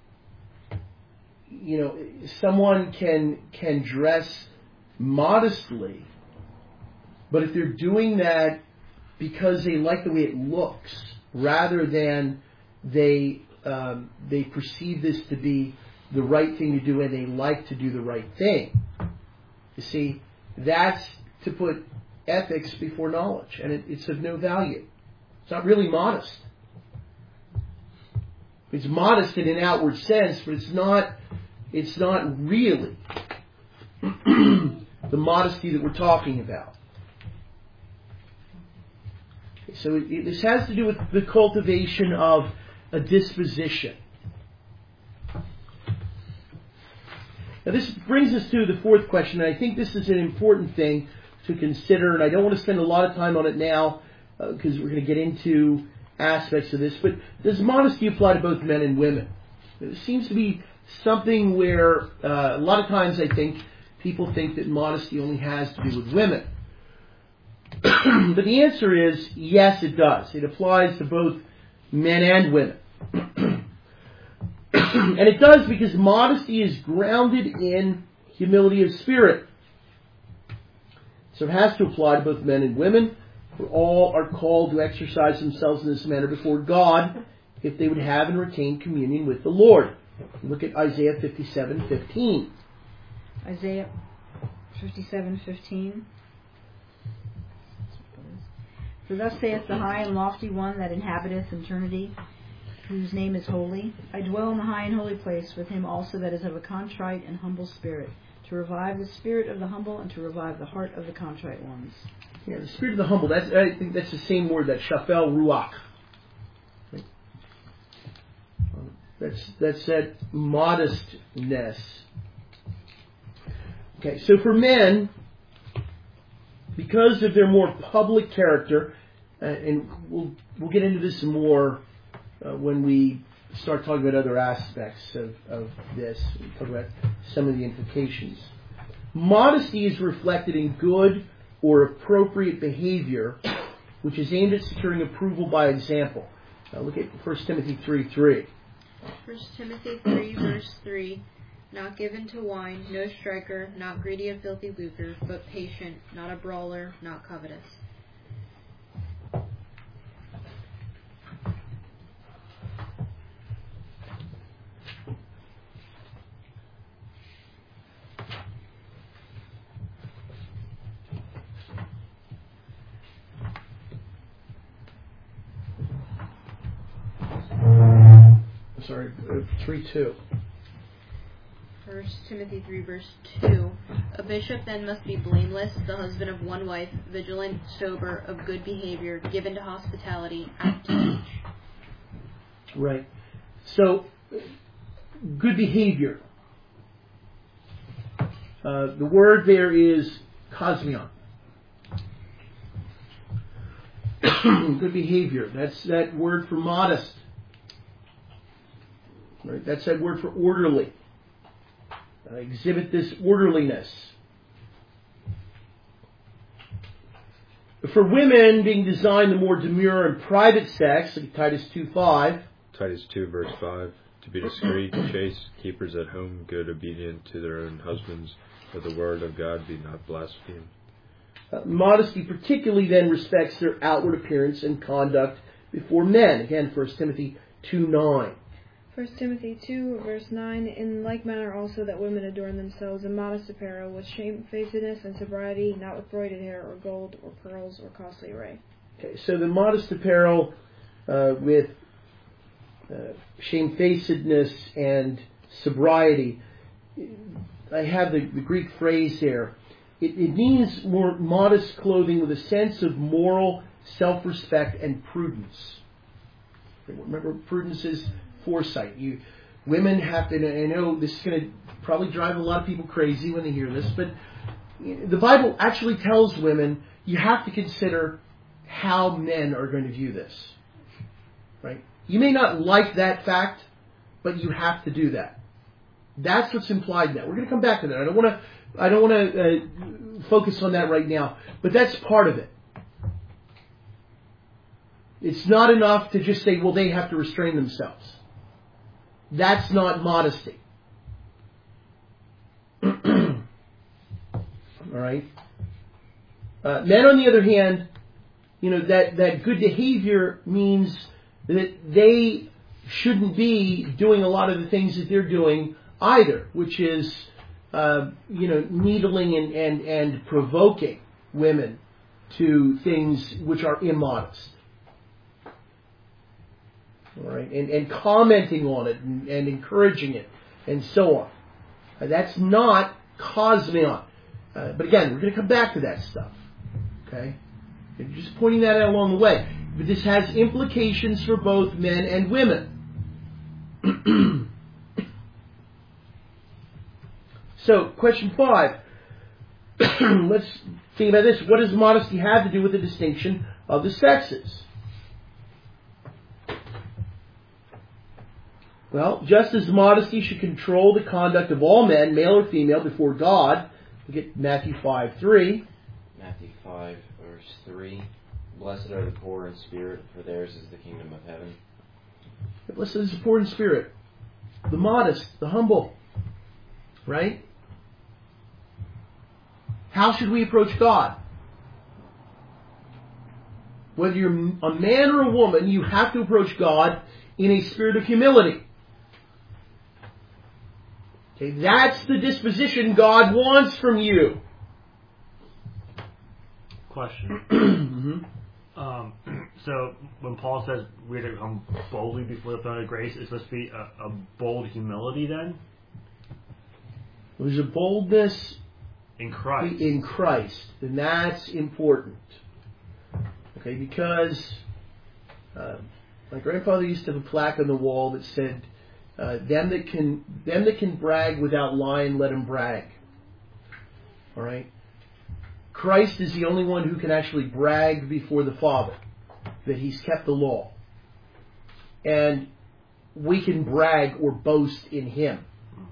you know, someone can can dress modestly, but if they're doing that because they like the way it looks, rather than they um, they perceive this to be the right thing to do and they like to do the right thing. You see, that's to put ethics before knowledge, and it, it's of no value. It's not really modest. It's modest in an outward sense, but it's not it's not really. the modesty that we're talking about. So it, it, this has to do with the cultivation of a disposition. Now this brings us to the fourth question, and I think this is an important thing to consider, and I don't want to spend a lot of time on it now because uh, we're going to get into aspects of this, but does modesty apply to both men and women? It seems to be something where uh, a lot of times I think people think that modesty only has to do with women. But the answer is yes, it does. It applies to both men and women. And it does because modesty is grounded in humility of spirit. So it has to apply to both men and women, for all are called to exercise themselves in this manner before God, if they would have and retain communion with the Lord. Look at Isaiah fifty-seven fifteen. Isaiah fifty-seven fifteen. For thus saith the high and lofty one that inhabiteth eternity, whose name is holy. I dwell in the high and holy place with him also that is of a contrite and humble spirit, to revive the spirit of the humble and to revive the heart of the contrite ones. Yeah, the spirit of the humble, that's, I think that's the same word, that shafel ruach. Right? That's, that's that modestness. Okay, so for men, because of their more public character, uh, and we'll we'll get into this some more uh, when we start talking about other aspects of, of this. We'll talk about some of the implications. Modesty is reflected in good or appropriate behavior, which is aimed at securing approval by example. Now look at First Timothy three three. First Timothy three verse three. Not given to wine, no striker, not greedy of filthy lucre, but patient, not a brawler, not covetous. Sorry, three two. First Timothy three verse two. A bishop then must be blameless, the husband of one wife, vigilant, sober, of good behavior, given to hospitality, apt to teach. Right. So, good behavior. Uh, the word there is kosmion. Good behavior. That's that word for modest. Right. That's that word for orderly. Uh, exhibit this orderliness. For women, being designed the more demure and private sex, like Titus two five. Titus two verse five. To be discreet, chaste, keepers at home, good, obedient to their own husbands, that the word of God be not blasphemed. Uh, modesty particularly then respects their outward appearance and conduct before men. Again, First Timothy two nine. First Timothy two, verse nine, in like manner also that women adorn themselves in modest apparel, with shamefacedness and sobriety, not with broided hair or gold or pearls or costly array. Okay, so the modest apparel uh, with uh, shamefacedness and sobriety, I have the, the Greek phrase there. It, it means more modest clothing with a sense of moral self-respect and prudence. Remember, prudence is foresight. You women have to, and I know this is going to probably drive a lot of people crazy when they hear this, but the Bible actually tells women you have to consider how men are going to view this. Right? You may not like that fact, but you have to do that. That's what's implied in that. We're going to come back to that. I don't want to. I don't want to uh, focus on that right now, but that's part of it. It's not enough to just say, well, they have to restrain themselves. That's not modesty. All right. Uh, men, on the other hand, you know, that, that good behavior means that they shouldn't be doing a lot of the things that they're doing either, which is, uh, you know, needling and, and, and provoking women to things which are immodest. All right, and, and commenting on it and, and encouraging it and so on. Uh, that's not kosmion. Uh, but again, we're going to come back to that stuff. Okay? I'm just pointing that out along the way. But this has implications for both men and women. So, question five. Let's think about this. What does modesty have to do with the distinction of the sexes? Well, just as modesty should control the conduct of all men, male or female, before God, look at Matthew five three. Matthew five, verse three. Blessed are the poor in spirit, for theirs is the kingdom of heaven. Blessed is the poor in spirit, the modest, the humble. Right? How should we approach God? Whether you're a man or a woman, you have to approach God in a spirit of humility. Okay, that's the disposition God wants from you. Question. mm-hmm. um, so when Paul says we're to come boldly before the throne of grace, it's supposed to be a, a bold humility then? There's a boldness in Christ. In Christ, and that's important. Okay, because uh, my grandfather used to have a plaque on the wall that said, uh, "Them that can, them that can brag without lying, let them brag." All right. Christ is the only one who can actually brag before the Father that He's kept the law, and we can brag or boast in Him.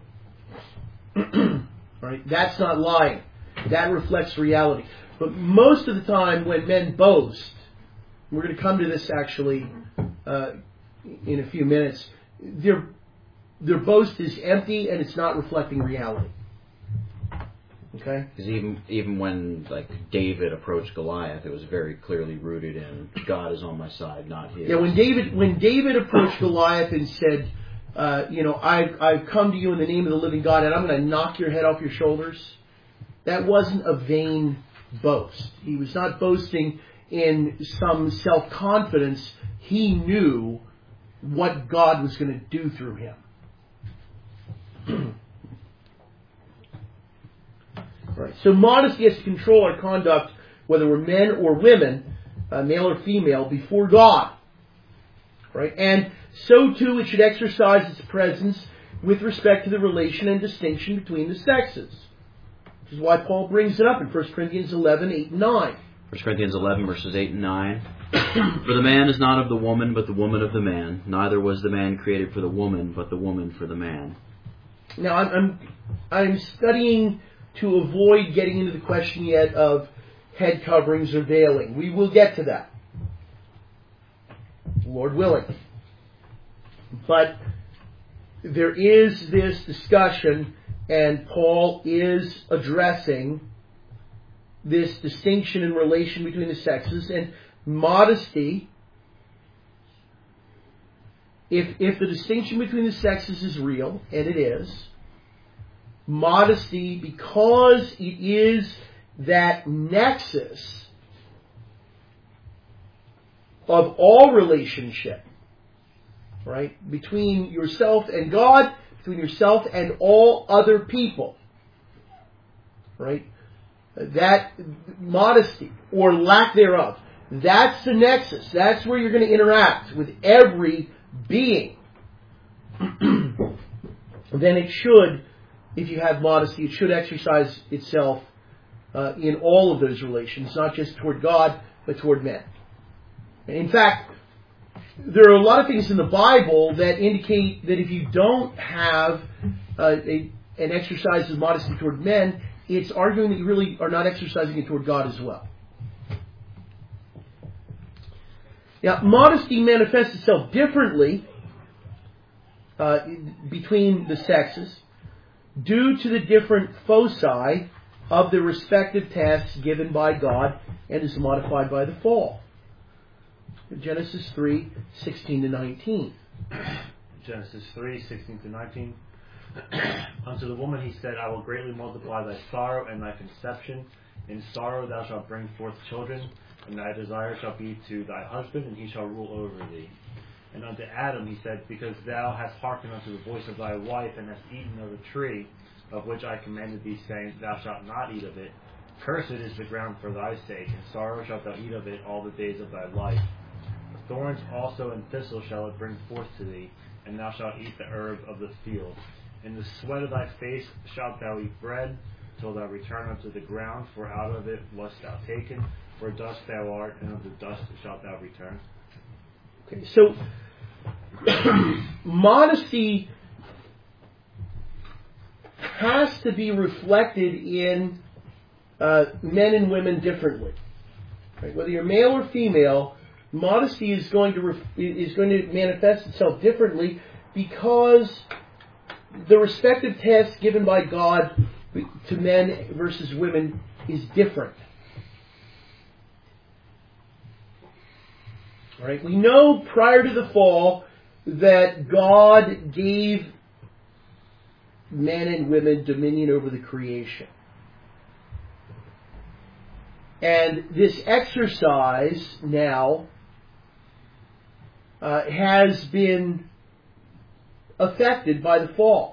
Right? That's not lying. That reflects reality. But most of the time when men boast, we're going to come to this actually uh, in a few minutes, their, their boast is empty and it's not reflecting reality. Okay? Because even, even when like David approached Goliath, it was very clearly rooted in God is on my side, not his. Yeah, when David, when David approached Goliath and said, Uh, you know, I've, I've come to you in the name of the living God, and I'm going to knock your head off your shoulders. That wasn't a vain boast. He was not boasting in some self-confidence. He knew what God was going to do through him. Right. So modesty has to control our conduct, whether we're men or women, uh, male or female, before God. Right? And so too it should exercise its presence with respect to the relation and distinction between the sexes. Which is why Paul brings it up in First Corinthians eleven, eight and nine. First Corinthians eleven, verses eight and nine. For the man is not of the woman, but the woman of the man. Neither was the man created for the woman, but the woman for the man. Now, I'm, I'm, I'm studying to avoid getting into the question yet of head coverings or veiling. We will get to that, Lord willing. But there is this discussion, and Paul is addressing this distinction in relation between the sexes, and modesty, if, if the distinction between the sexes is real, and it is, modesty, because it is that nexus of all relationship, right, between yourself and God, between yourself and all other people, right, that modesty, or lack thereof, that's the nexus. That's where you're going to interact with every being. Then it should, if you have modesty, it should exercise itself uh, in all of those relations, not just toward God, but toward men. In fact, there are a lot of things in the Bible that indicate that if you don't have uh, a, an exercise of modesty toward men, it's arguing that you really are not exercising it toward God as well. Now, modesty manifests itself differently uh, between the sexes due to the different foci of the respective tasks given by God and is modified by the fall. Genesis three, sixteen to nineteen. Genesis three, sixteen to nineteen. Unto the woman he said, I will greatly multiply thy sorrow and thy conception. In sorrow thou shalt bring forth children, and thy desire shall be to thy husband, and he shall rule over thee. And unto Adam he said, because thou hast hearkened unto the voice of thy wife, and hast eaten of the tree of which I commanded thee, saying, Thou shalt not eat of it. Cursed is the ground for thy sake, and sorrow shalt thou eat of it all the days of thy life. Thorns also and thistles shall it bring forth to thee, and thou shalt eat the herb of the field. In the sweat of thy face shalt thou eat bread, till thou return unto the ground, for out of it wast thou taken, for dust thou art, and of the dust shalt thou return. Okay, so modesty has to be reflected in uh, men and women differently. Right? Whether you're male or female, modesty is going to ref- is going to manifest itself differently because the respective task given by God to men versus women is different. Right? We know prior to the fall that God gave men and women dominion over the creation. And this exercise now uh, has been affected by the fall.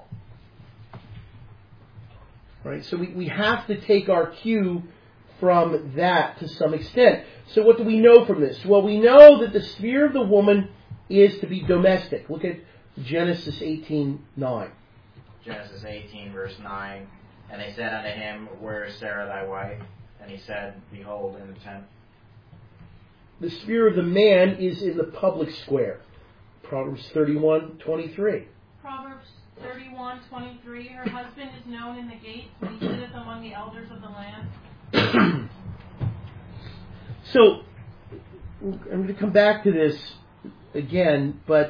Right? So we, we have to take our cue from that to some extent. So what do we know from this? Well, we know that the sphere of the woman is to be domestic. Look at Genesis eighteen nine. Genesis eighteen, verse nine. And they said unto him, Where is Sarah thy wife? And he said, Behold, in the tent. The sphere of the man is in the public square. Proverbs thirty-one twenty-three. Proverbs thirty-one twenty-three. Her husband is known in the gates, and he sitteth among the elders of the land. So, I'm going to come back to this again, but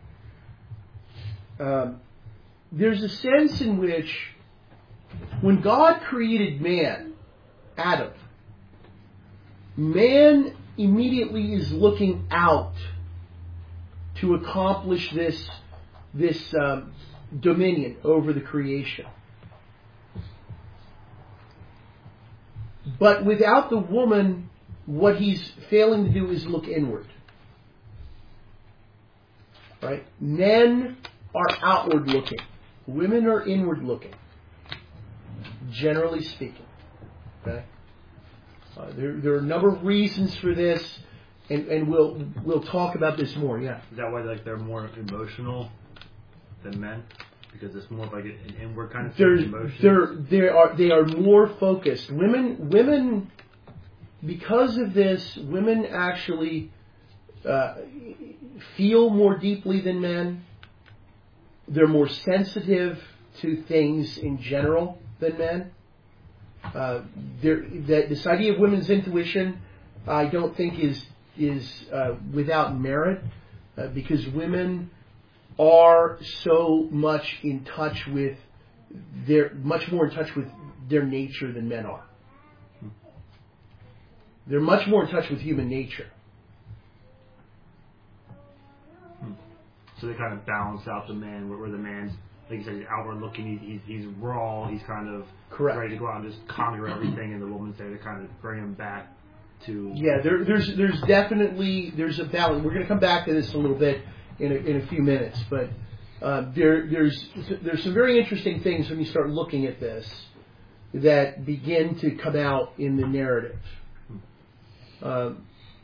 um, there's a sense in which when God created man, Adam, man immediately is looking out to accomplish this, this um, dominion over the creation. But without the woman, what he's failing to do is look inward. Right? Men are outward looking. Women are inward looking. Generally speaking. Okay? Uh, there, there are a number of reasons for this, and, and we'll we'll talk about this more. Yeah. Is that why like they're more emotional than men? Because it's more of like an inward kind of thing, emotion. They're they are they are more focused. Women women because of this, women actually uh, feel more deeply than men. They're more sensitive to things in general than men. Uh, that this idea of women's intuition, I don't think is is uh, without merit, uh, because women are so much in touch with their much more in touch with their nature than men are. They're much more in touch with human nature. So they kind of balance out the man, where, where the man's, like you said, he's outward looking, he's, he's, he's raw, he's kind of Correct. ready to go out and just conquer everything, and the woman's there to kind of bring him back to... Yeah, there, there's there's definitely, there's a balance. We're going to come back to this a little bit in a, in a few minutes, but uh, there there's there's some very interesting things when you start looking at this that begin to come out in the narrative. Um,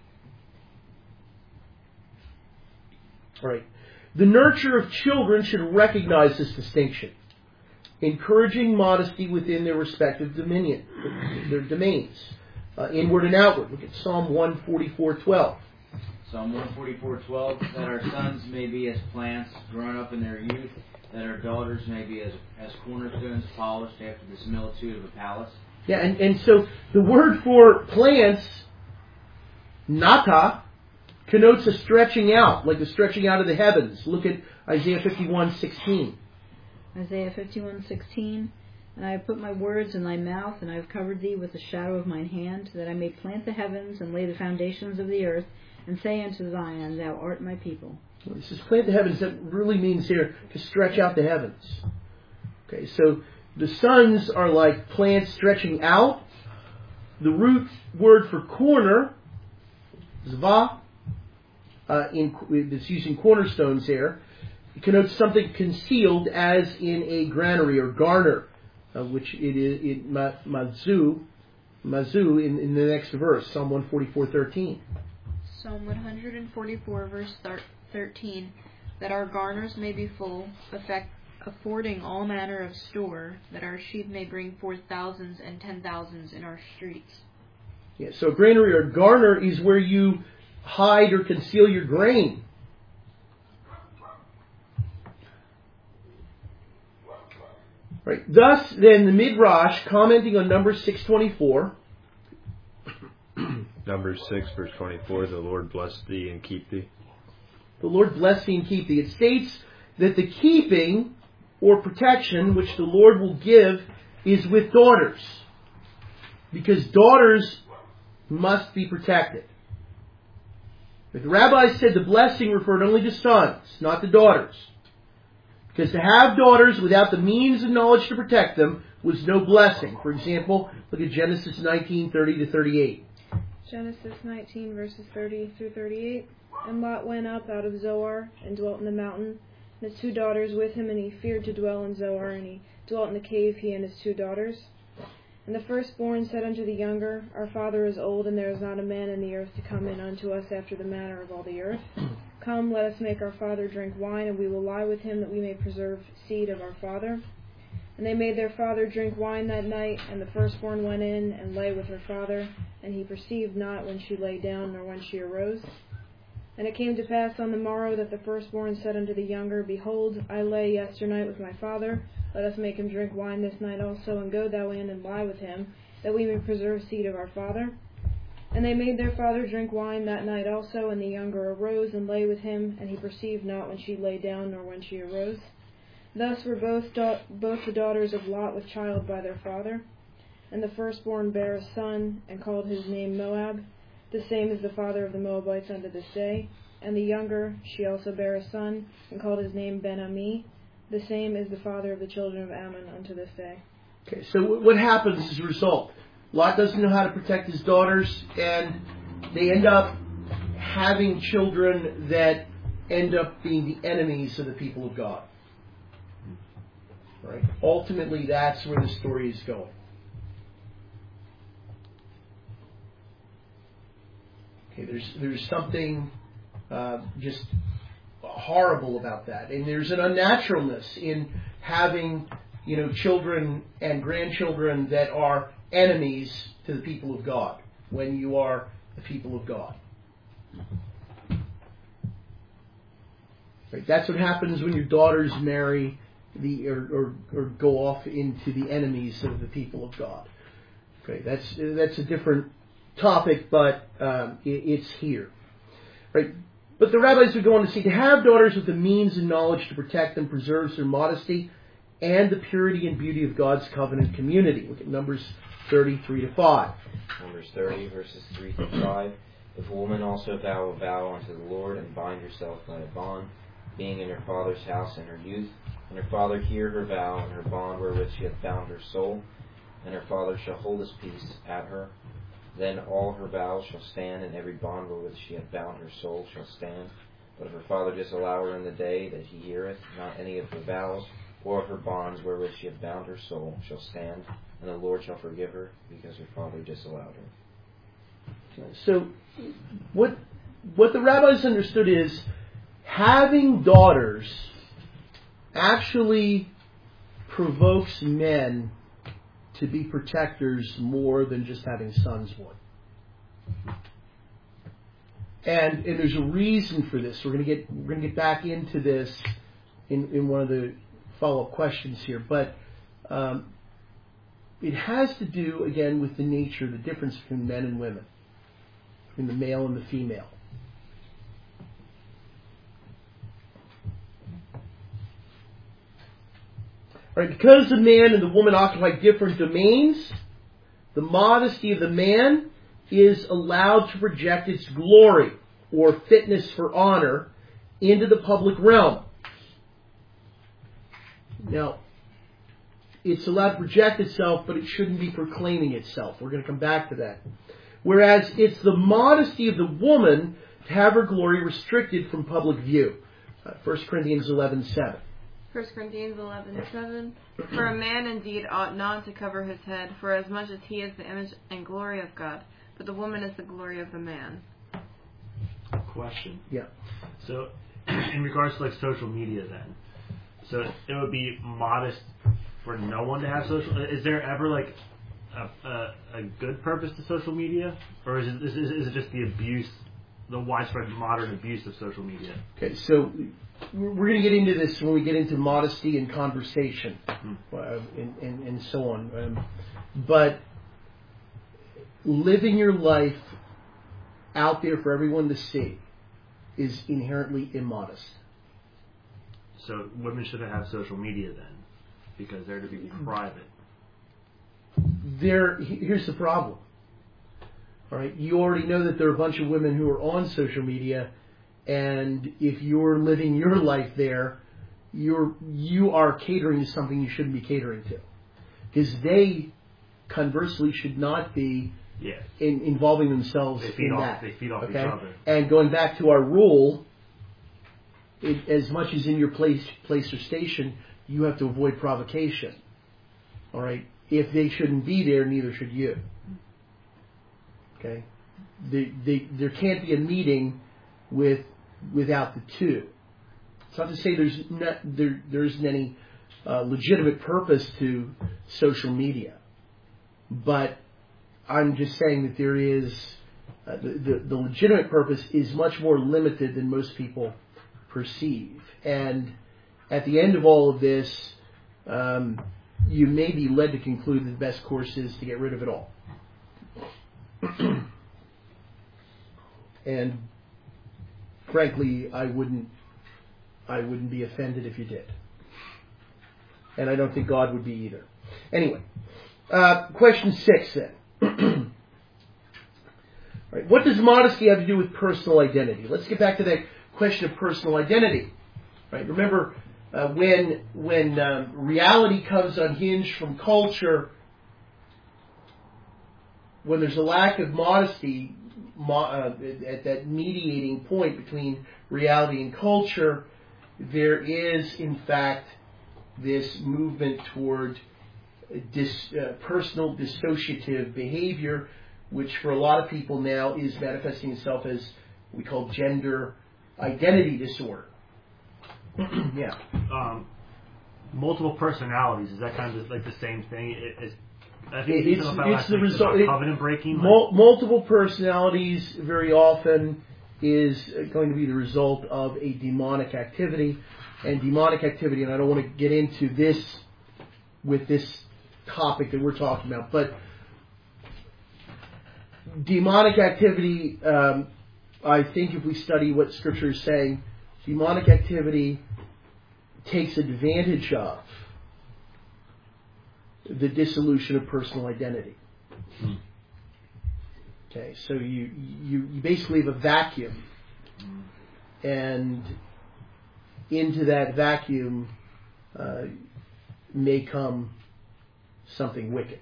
all right. The nurture of children should recognize this distinction, encouraging modesty within their respective dominion, their domains, uh, inward and outward. Look at Psalm one forty-four twelve. Psalm one forty-four twelve, that our sons may be as plants grown up in their youth, that our daughters may be as, as cornerstones polished after the similitude of a palace. Yeah, and, and so the word for plants, nata, connotes a stretching out, like the stretching out of the heavens. Look at Isaiah fifty-one sixteen. Isaiah fifty-one sixteen. And I have put my words in thy mouth, and I have covered thee with the shadow of mine hand, that I may plant the heavens and lay the foundations of the earth, and say unto Zion, Thou art my people. Well, this is plant the heavens. That really means here to stretch out the heavens. Okay, so the suns are like plants stretching out. The root word for corner, zva, uh, in, it's using cornerstones here. It connotes something concealed, as in a granary or garner, uh, which it is it mazu, mazu in, in the next verse, Psalm one forty-four thirteen. Psalm one forty-four, verse thirteen, that our garners may be full, effect, affording all manner of store, that our sheep may bring forth thousands and ten thousands in our streets. Yeah, so a granary or garner is where you hide or conceal your grain. Right. Thus, then, the Midrash, commenting on Numbers six twenty-four. Numbers six, verse twenty-four, the Lord bless thee and keep thee. The Lord bless thee and keep thee. It states that the keeping or protection which the Lord will give is with daughters. Because daughters must be protected. But the rabbis said the blessing referred only to sons, not to daughters. Because to have daughters without the means and knowledge to protect them was no blessing. For example, look at Genesis nineteen, thirty to thirty-eight. Genesis nineteen, verses thirty through thirty-eight. And Lot went up out of Zoar and dwelt in the mountain, and his two daughters with him, and he feared to dwell in Zoar, and he dwelt in the cave, he and his two daughters. And the firstborn said unto the younger, Our father is old, and there is not a man in the earth to come in unto us after the manner of all the earth. Come, let us make our father drink wine, and we will lie with him, that we may preserve seed of our father. And they made their father drink wine that night, and the firstborn went in and lay with her father, and he perceived not when she lay down, nor when she arose. And it came to pass on the morrow that the firstborn said unto the younger, Behold, I lay yesternight with my father. Let us make him drink wine this night also, and go thou in and lie with him, that we may preserve seed of our father. And they made their father drink wine that night also, and the younger arose and lay with him, and he perceived not when she lay down, nor when she arose. Thus were both da- both the daughters of Lot with child by their father. And the firstborn bare a son, and called his name Moab. The same is the father of the Moabites unto this day. And the younger, she also bare a son, and called his name Ben-Ami. The same is the father of the children of Ammon unto this day. Okay, so what happens as a result? Lot doesn't know how to protect his daughters, and they end up having children that end up being the enemies of the people of God. Right? Ultimately, that's where the story is going. Okay, there's there's something uh, just horrible about that, and there's an unnaturalness in having, you know, children and grandchildren that are enemies to the people of God when you are the people of God. Right? That's what happens when your daughters marry the or, or, or go off into the enemies of the people of God. Okay, that's that's a different topic, but um, it, it's here. Right? But the rabbis would go on to say, to have daughters with the means and knowledge to protect them preserves their modesty and the purity and beauty of God's covenant community. Look at Numbers thirty-three to five. Numbers thirty, verses three through five. If a woman also vow a vow unto the Lord, and bind herself by a bond, being in her father's house in her youth, and her father hear her vow and her bond wherewith she hath bound her soul, and her father shall hold his peace at her, then all her vows shall stand, and every bond wherewith she hath bound her soul shall stand. But if her father disallow her in the day that he heareth, not any of her vows, or of her bonds wherewith she hath bound her soul shall stand, and the Lord shall forgive her, because her father disallowed her. So, what what the rabbis understood is, having daughters actually provokes men to be protectors more than just having sons would. And and there's a reason for this. We're going to get we're going to get back into this in, in one of the follow-up questions here, but um, it has to do again with the nature, the difference between men and women, between the male and the female. Right, because the man and the woman occupy different domains, the modesty of the man is allowed to project its glory or fitness for honor into the public realm. Now, it's allowed to project itself, but it shouldn't be proclaiming itself. We're going to come back to that. Whereas it's the modesty of the woman to have her glory restricted from public view. Uh, First Corinthians eleven seven. First Corinthians eleven seven. For a man indeed ought not to cover his head, for as much as he is the image and glory of God, but the woman is the glory of the man. Question. Yeah. So, in regards to like social media, then, so it would be modest for no one to have social. Is there ever like a a, a good purpose to social media, or is it is, is it just the abuse, the widespread modern abuse of social media? Okay, so we're going to get into this when we get into modesty and conversation, Mm. uh, and, and and so on. Um, but living your life out there for everyone to see is inherently immodest. So women shouldn't have social media then, because they're to be private. There, here's the problem. All right, you already know that there are a bunch of women who are on social media, and if you're living your life there, you're you are catering to something you shouldn't be catering to, because they, conversely, should not be Yeah. in, involving themselves They feed in off. that. They feed off Okay? each other. And going back to our rule, it, as much as in your place, place or station, you have to avoid provocation. All right. If they shouldn't be there, neither should you. Okay. They, they, there can't be a meeting with without the two. It's not to say there's not, there there isn't any uh, legitimate purpose to social media, but I'm just saying that there is uh, the, the the legitimate purpose is much more limited than most people perceive. And at the end of all of this, um, you may be led to conclude that the best course is to get rid of it all. And frankly, I wouldn't I wouldn't be offended if you did. And I don't think God would be either. Anyway, uh, question six then. Right, what does modesty have to do with personal identity? Let's get back to that question of personal identity. Right, remember uh, when when um, reality comes unhinged from culture, when there's a lack of modesty mo- uh, at that mediating point between reality and culture, there is in fact this movement toward dis, uh, personal dissociative behavior, which for a lot of people now is manifesting itself as what we call gender identity disorder. Yeah. Um, multiple personalities, is that kind of like the same thing? It, it's, I think It's, it's, about it's the result. It, covenant breaking. Mul- multiple personalities very often is going to be the result of a demonic activity. And demonic activity, and I don't want to get into this with this topic that we're talking about, but demonic activity, um, I think if we study what Scripture is saying, demonic activity takes advantage of the dissolution of personal identity. Hmm. Okay, so you, you, you basically have a vacuum, and into that vacuum uh, may come something wicked.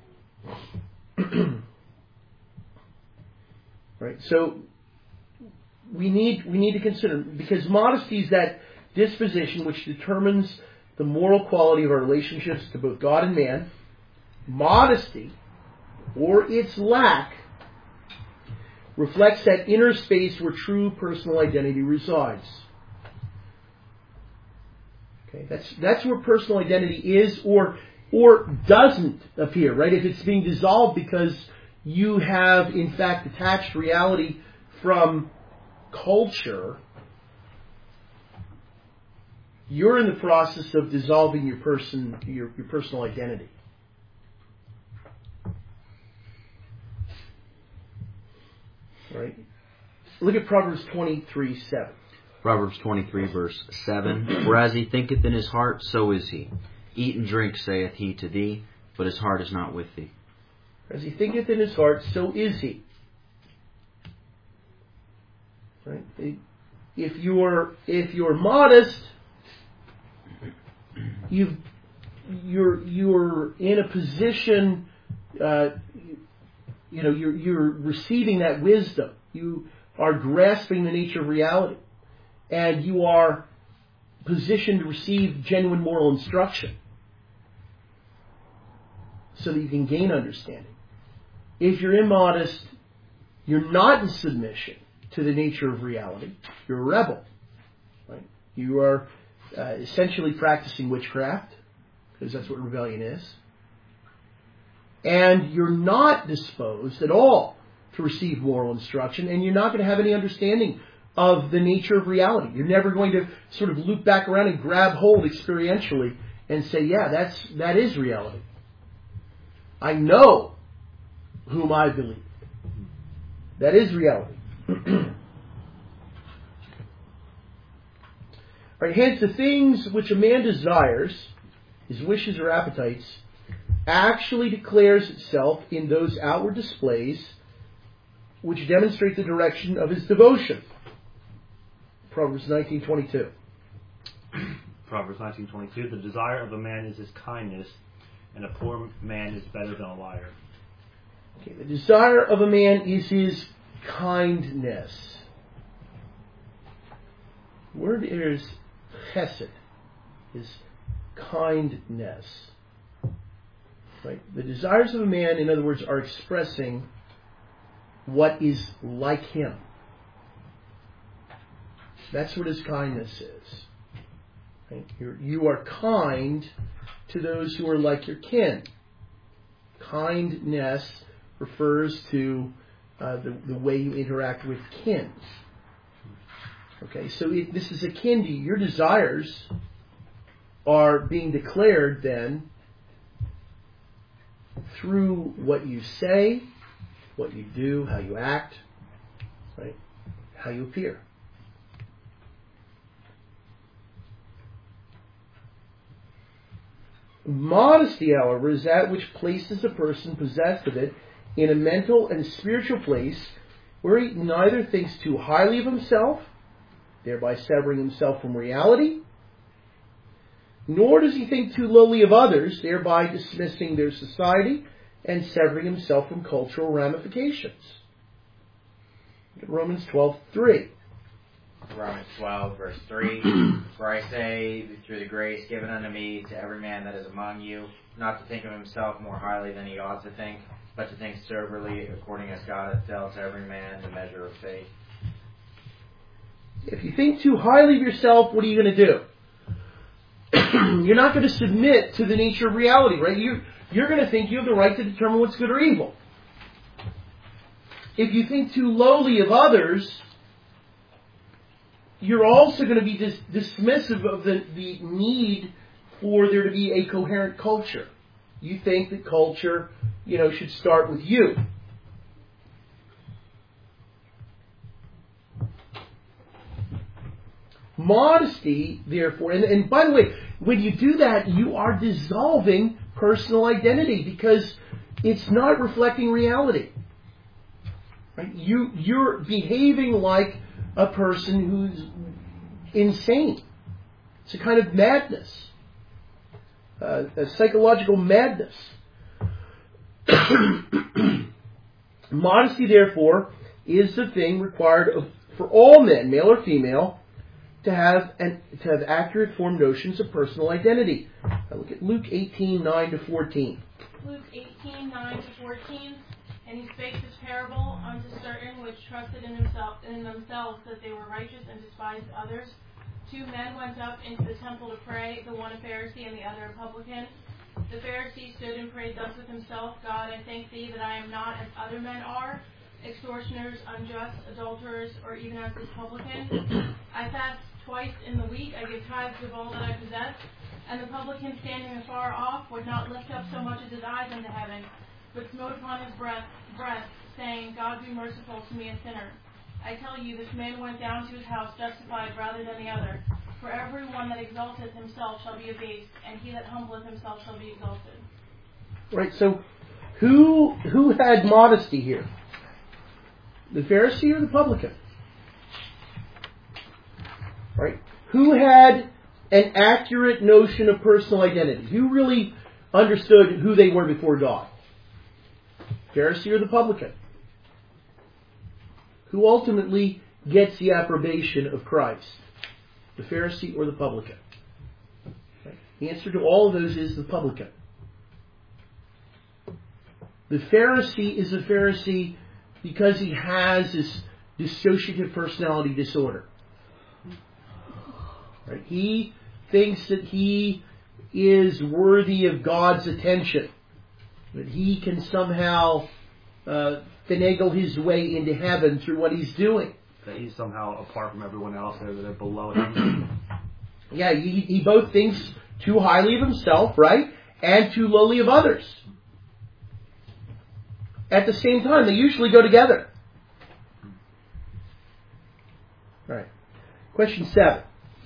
Right, so we need we need to consider, because modesty is that disposition which determines the moral quality of our relationships to both God and man. Modesty, or its lack, reflects that inner space where true personal identity resides. Okay, that's that's where personal identity is, or or doesn't appear. Right, if it's being dissolved because you have in fact detached reality from culture, you're in the process of dissolving your person, your, your personal identity. Right? Look at Proverbs twenty-three seven. Proverbs twenty-three, verse seven. For as he thinketh in his heart, so is he. Eat and drink, saith he to thee, but his heart is not with thee. As he thinketh in his heart, so is he. Right? If you're if you're modest, you've you're you're in a position. Uh, you know, you're you're receiving that wisdom. You are grasping the nature of reality, and you are position to receive genuine moral instruction so that you can gain understanding. If you're immodest, you're not in submission to the nature of reality. You're a rebel. Right? You are uh, essentially practicing witchcraft, because that's what rebellion is. And you're not disposed at all to receive moral instruction, and you're not going to have any understanding of the nature of reality. You're never going to sort of loop back around and grab hold experientially and say, yeah, that's that is reality. I know whom I believe. That is reality. Right, hence, the things which a man desires, his wishes or appetites, actually declares itself in those outward displays which demonstrate the direction of his devotion. Proverbs nineteen twenty-two. Proverbs nineteen twenty-two. The desire of a man is his kindness, and a poor man is better than a liar. Okay, the desire of a man is his kindness. The word is chesed, is kindness. Right? The desires of a man, in other words, are expressing what is like him. That's what his kindness is. Right? You're, you are kind to those who are like your kin. Kindness refers to uh, the, the way you interact with kin. Okay, so it, this is akin to your desires are being declared then through what you say, what you do, how you act, right? How you appear. Modesty, however, is that which places a person possessed of it in a mental and spiritual place where he neither thinks too highly of himself, thereby severing himself from reality, nor does he think too lowly of others, thereby dismissing their society and severing himself from cultural ramifications. Romans twelve three. Romans twelve, verse three. For I say, through the grace given unto me, to every man that is among you, not to think of himself more highly than he ought to think, but to think soberly, according as God hath dealt to every man the measure of faith. If you think too highly of yourself, what are you going to do? You're not going to submit to the nature of reality, right? You, you're going to think you have the right to determine what's good or evil. If you think too lowly of others, you're also going to be dis- dismissive of the, the need for there to be a coherent culture. You think that culture, you know, should start with you. Modesty, therefore, and, and by the way, when you do that, you are dissolving personal identity because it's not reflecting reality. Right? You, you're behaving like a person who's insane. It's a kind of madness, uh, a psychological madness. Modesty, therefore, is the thing required of, for all men, male or female, to have an, to have accurate formed notions of personal identity. Now look at Luke eighteen nine to fourteen. Luke eighteen nine to fourteen. And he spake this parable unto certain which trusted in, himself, in themselves that they were righteous and despised others. Two men went up into the temple to pray, the one a Pharisee and the other a publican. The Pharisee stood and prayed thus with himself, God, I thank thee that I am not as other men are, extortioners, unjust, adulterers, or even as this publican. I fast twice in the week, I give tithes of all that I possess. And the publican, standing afar off, would not lift up so much as his eyes unto heaven, but smote upon his breast, breast, saying, God be merciful to me a sinner. I tell you, this man went down to his house justified rather than the other. For every one that exalteth himself shall be abased, and he that humbleth himself shall be exalted. Right, so who who had modesty here? The Pharisee or the publican? Right? Who had an accurate notion of personal identity? Who really understood who they were before God? Pharisee or the publican? Who ultimately gets the approbation of Christ? The Pharisee or the publican? Right. The answer to all of those is the publican. The Pharisee is a Pharisee because he has this dissociative personality disorder. Right? He thinks that he is worthy of God's attention, that he can somehow uh, finagle his way into heaven through what he's doing. That he's somehow apart from everyone else, or that they're below him. Yeah, he, he both thinks too highly of himself, right, and too lowly of others. At the same time, they usually go together. All right. Question seven.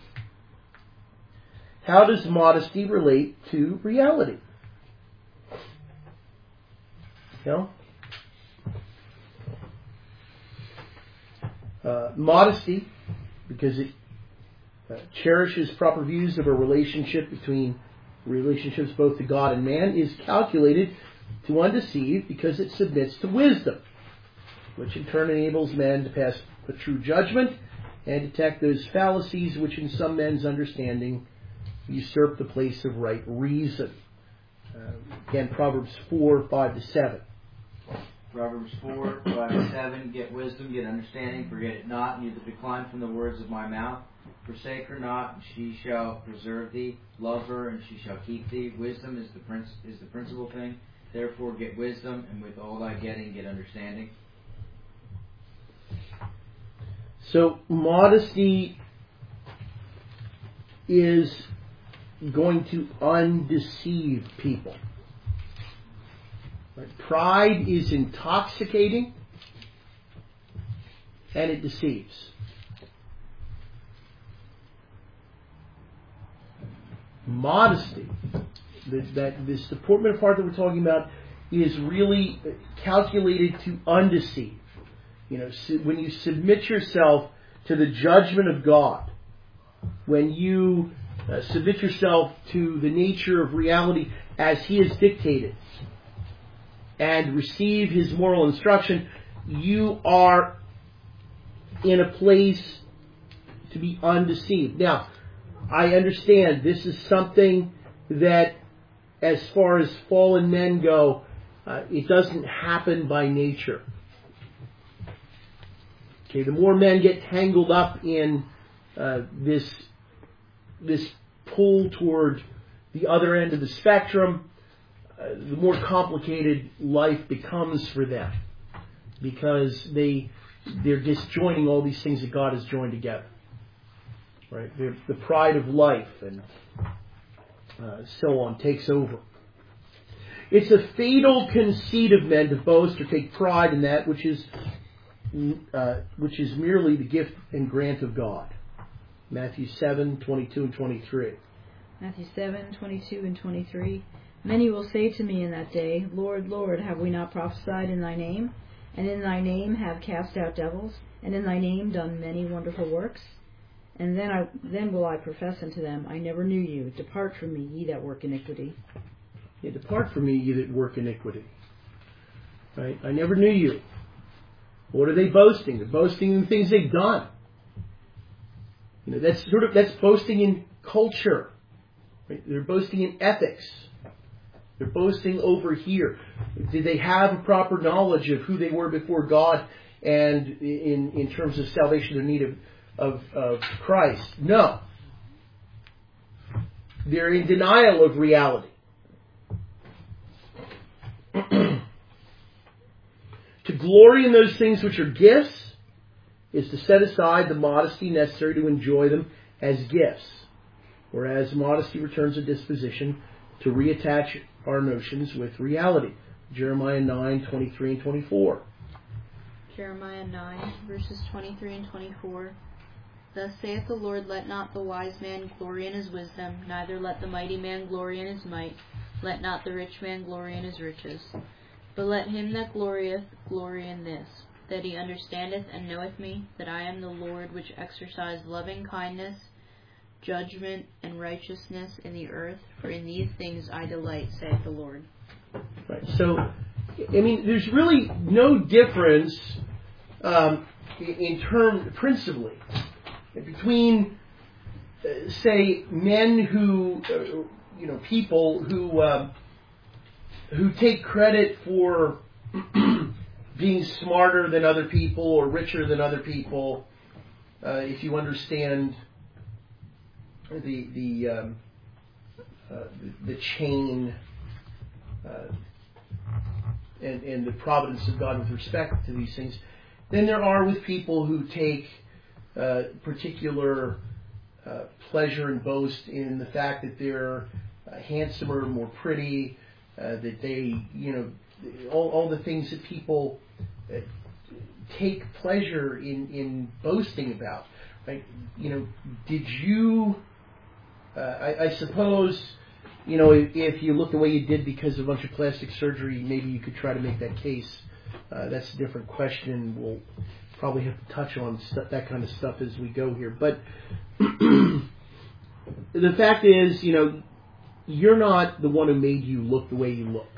How does modesty relate to reality? You know? Uh, modesty, because it uh, cherishes proper views of a relationship between relationships both to God and man, is calculated to undeceive because it submits to wisdom, which in turn enables man to pass a true judgment and detect those fallacies which in some men's understanding usurp the place of right reason. Uh, again, Proverbs four, five to seven. Proverbs four, five to seven. Get wisdom, get understanding, forget it not, neither decline from the words of my mouth. Forsake her not, and she shall preserve thee. Love her, and she shall keep thee. Wisdom is the princ- is the principal thing. Therefore get wisdom, and with all thy getting, get understanding. So modesty is going to undeceive people. Right? Pride is intoxicating, and it deceives. Modesty, that, that this deportment of heart that we're talking about, is really calculated to undeceive. You know, when you submit yourself to the judgment of God, when you uh, submit yourself to the nature of reality as He has dictated, and receive His moral instruction, you are in a place to be undeceived. Now, I understand this is something that, as far as fallen men go, uh, it doesn't happen by nature. Okay, the more men get tangled up in uh, this this pull toward the other end of the spectrum, uh, the more complicated life becomes for them, because they they're disjoining all these things that God has joined together. Right, they're, the pride of life and uh, so on takes over. It's a fatal conceit of men to boast or take pride in that which is uh, which is merely the gift and grant of God. Matthew seven, twenty-two and twenty-three. Matthew seven, twenty-two and twenty-three. Many will say to me in that day, Lord, Lord, have we not prophesied in thy name? And in thy name have cast out devils? And in thy name done many wonderful works? And then I then will I profess unto them, I never knew you. Depart from me, ye that work iniquity. Yeah, depart from me, ye that work iniquity. Right? I never knew you. What are they boasting? They're boasting in things they've done. You know, that's sort of that's boasting in culture. Right? They're boasting in ethics. They're boasting over here. Did they have a proper knowledge of who they were before God and in in terms of salvation in need of Of, of Christ? No. They're in denial of reality. To glory in those things which are gifts is to set aside the modesty necessary to enjoy them as gifts, whereas modesty returns a disposition to reattach our notions with reality. Jeremiah nine, twenty-three and twenty-four. Jeremiah nine, verses twenty-three and twenty-four. Thus saith the Lord, let not the wise man glory in his wisdom, neither let the mighty man glory in his might, let not the rich man glory in his riches. But let him that glorieth glory in this, that he understandeth and knoweth me, that I am the Lord which exercise loving kindness, judgment, and righteousness in the earth, for in these things I delight, saith the Lord. Right. So, I mean, there's really no difference um, in term, principally, between uh, say, men who, uh, you know, people who uh, who take credit for being smarter than other people or richer than other people, uh, if you understand the the um, uh, the, the chain uh, and and the providence of God with respect to these things, than there are with people who take uh, particular uh, pleasure and boast in the fact that they're uh, handsomer, more pretty, uh, that they, you know, all, all the things that people uh, take pleasure in, in boasting about. Right? You know, did you, uh, I, I suppose, you know, if, if you look the way you did because of a bunch of plastic surgery, maybe you could try to make that case. Uh, that's a different question. We'll probably have to touch on stuff, that kind of stuff as we go here. But the fact is, you know, you're not the one who made you look the way you look.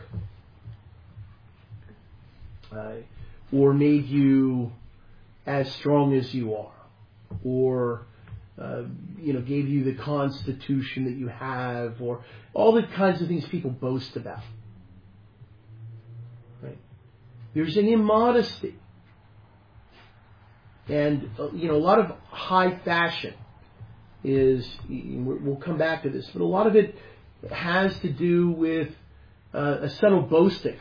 Uh, or made you as strong as you are. Or, uh, you know, gave you the constitution that you have. Or all the kinds of things people boast about. Right? There's an immodesty. And, uh, you know, a lot of high fashion is, we'll come back to this, but a lot of it has to do with uh, a subtle boasting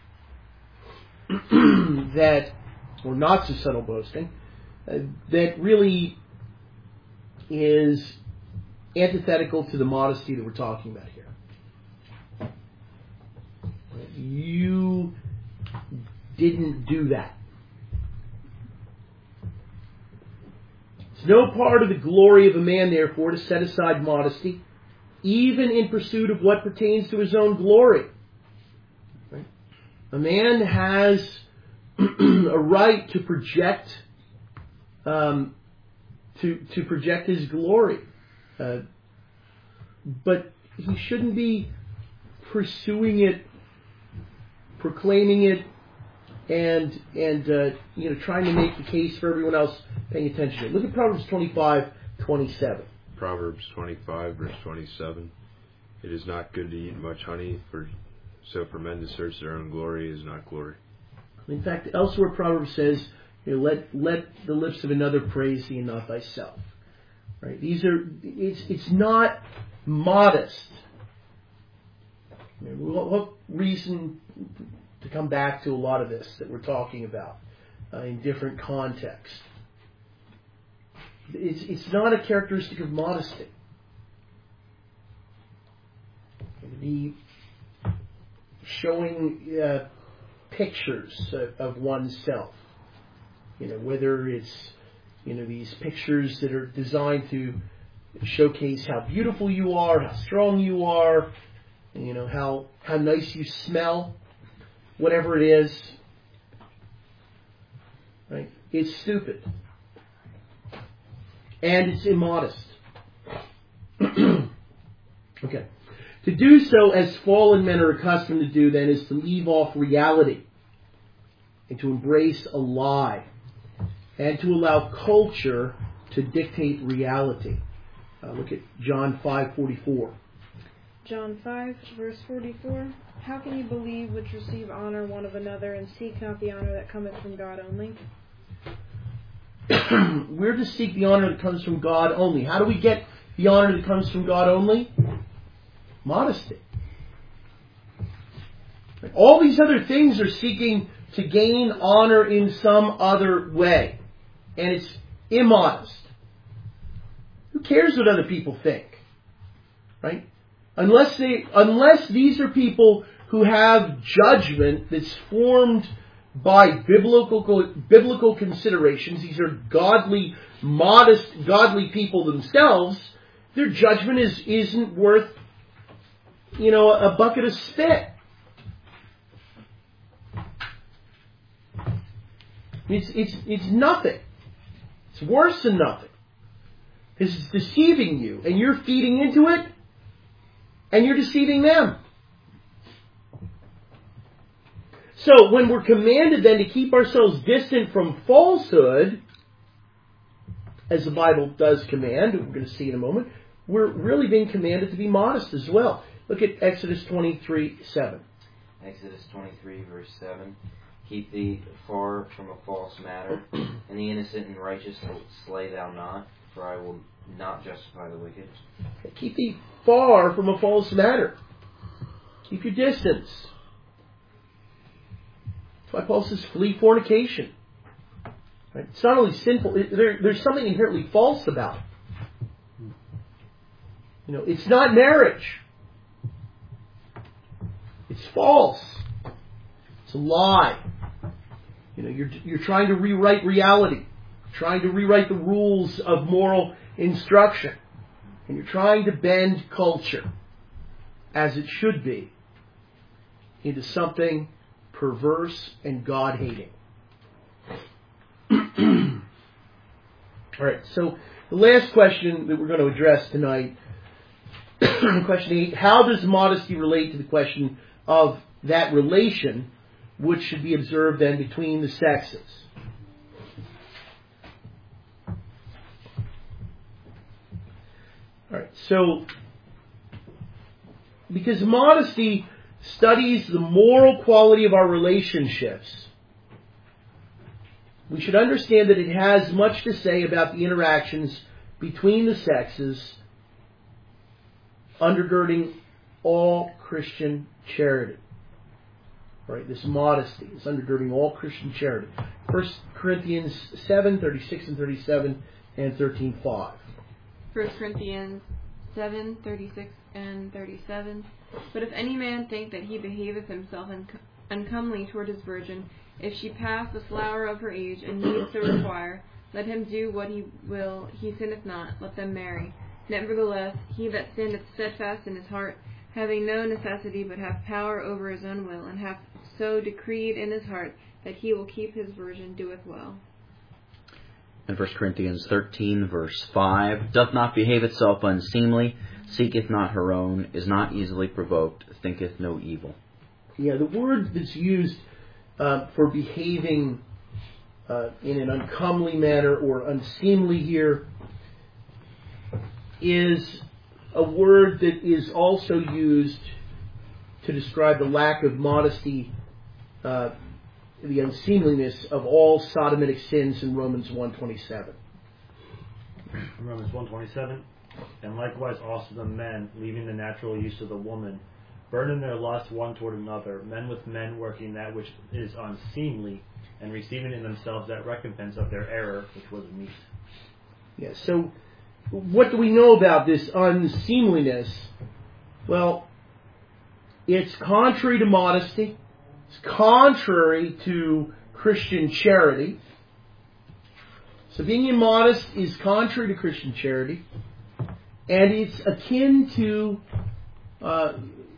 that, or not so subtle boasting, uh, that really is antithetical to the modesty that we're talking about here. You didn't do that. It's no part of the glory of a man, therefore, to set aside modesty, even in pursuit of what pertains to his own glory. Right? A man has a right to project, um, to to project his glory, uh, but he shouldn't be pursuing it, proclaiming it, and and uh, you know, trying to make the case for everyone else paying attention to it. Look at Proverbs twenty-five twenty-seven. Proverbs twenty-five, verse twenty-seven. It is not good to eat much honey, for so for men to search their own glory is not glory. In fact, elsewhere Proverbs says, you know, let let the lips of another praise thee and not thyself. Right? These are it's it's not modest. I mean, what, what reason to come back to a lot of this that we're talking about uh, in different contexts? It's it's not a characteristic of modesty. The showing uh, pictures of, of oneself, you know, whether it's, you know, these pictures that are designed to showcase how beautiful you are, how strong you are, you know, how how nice you smell, whatever it is, right? It's stupid. And it's immodest. Okay. To do so, as fallen men are accustomed to do, then, is to leave off reality and to embrace a lie and to allow culture to dictate reality. Uh, look at John five forty-four. John five, verse forty-four. How can you believe which receive honor one of another and seek not the honor that cometh from God only? We're to seek the honor that comes from God only. How do we get the honor that comes from God only? Modesty. All these other things are seeking to gain honor in some other way. And it's immodest. Who cares what other people think? Right? Unless they, unless these are people who have judgment that's formed by biblical biblical considerations, these are godly, modest, godly people themselves, their judgment is, isn't worth, you know, a bucket of spit. It's, it's, it's nothing. It's worse than nothing. This is deceiving you, and you're feeding into it, and you're deceiving them. So when we're commanded then to keep ourselves distant from falsehood as the Bible does command, we're going to see in a moment, we're really being commanded to be modest as well. Look at Exodus twenty-three seven. Exodus twenty-three, verse seven. Keep thee far from a false matter, and the innocent and righteous slay thou not, for I will not justify the wicked. Keep thee far from a false matter. Keep your distance. That's why Paul says flee fornication. Right? It's not only sinful, it, there, there's something inherently false about it. You know, it's not marriage. It's false. It's a lie. You know, you're you're trying to rewrite reality, trying to rewrite the rules of moral instruction, and you're trying to bend culture, as it should be, into something perverse and God-hating. All right, so the last question that we're going to address tonight, question eight, how does modesty relate to the question of that relation which should be observed then between the sexes? All right, so because modesty studies the moral quality of our relationships, we should understand that it has much to say about the interactions between the sexes, undergirding all Christian charity. Right, this modesty is undergirding all Christian charity. First Corinthians seven, thirty-six and thirty-seven, and thirteen five. First Corinthians seven, thirty-six and thirty-seven. But if any man think that he behaveth himself unco- uncomely toward his virgin, if she pass the flower of her age, and needs so require, let him do what he will, he sinneth not, let them marry. Nevertheless, he that sinneth steadfast in his heart, having no necessity but hath power over his own will, and hath so decreed in his heart that he will keep his virgin, doeth well. In First Corinthians thirteen, verse five, doth not behave itself unseemly, seeketh not her own, is not easily provoked, thinketh no evil. Yeah, the word that's used uh, for behaving uh, in an uncomely manner or unseemly here is a word that is also used to describe the lack of modesty, uh, the unseemliness of all sodomitic sins in Romans one twenty-seven. Romans one twenty-seven, and likewise also the men, leaving the natural use of the woman, burn in their lust one toward another, men with men working that which is unseemly, and receiving in themselves that recompense of their error, which was meat. Yeah, so what do we know about this unseemliness? Well, it's contrary to modesty. It's contrary to Christian charity. So being immodest is contrary to Christian charity. And it's akin to uh,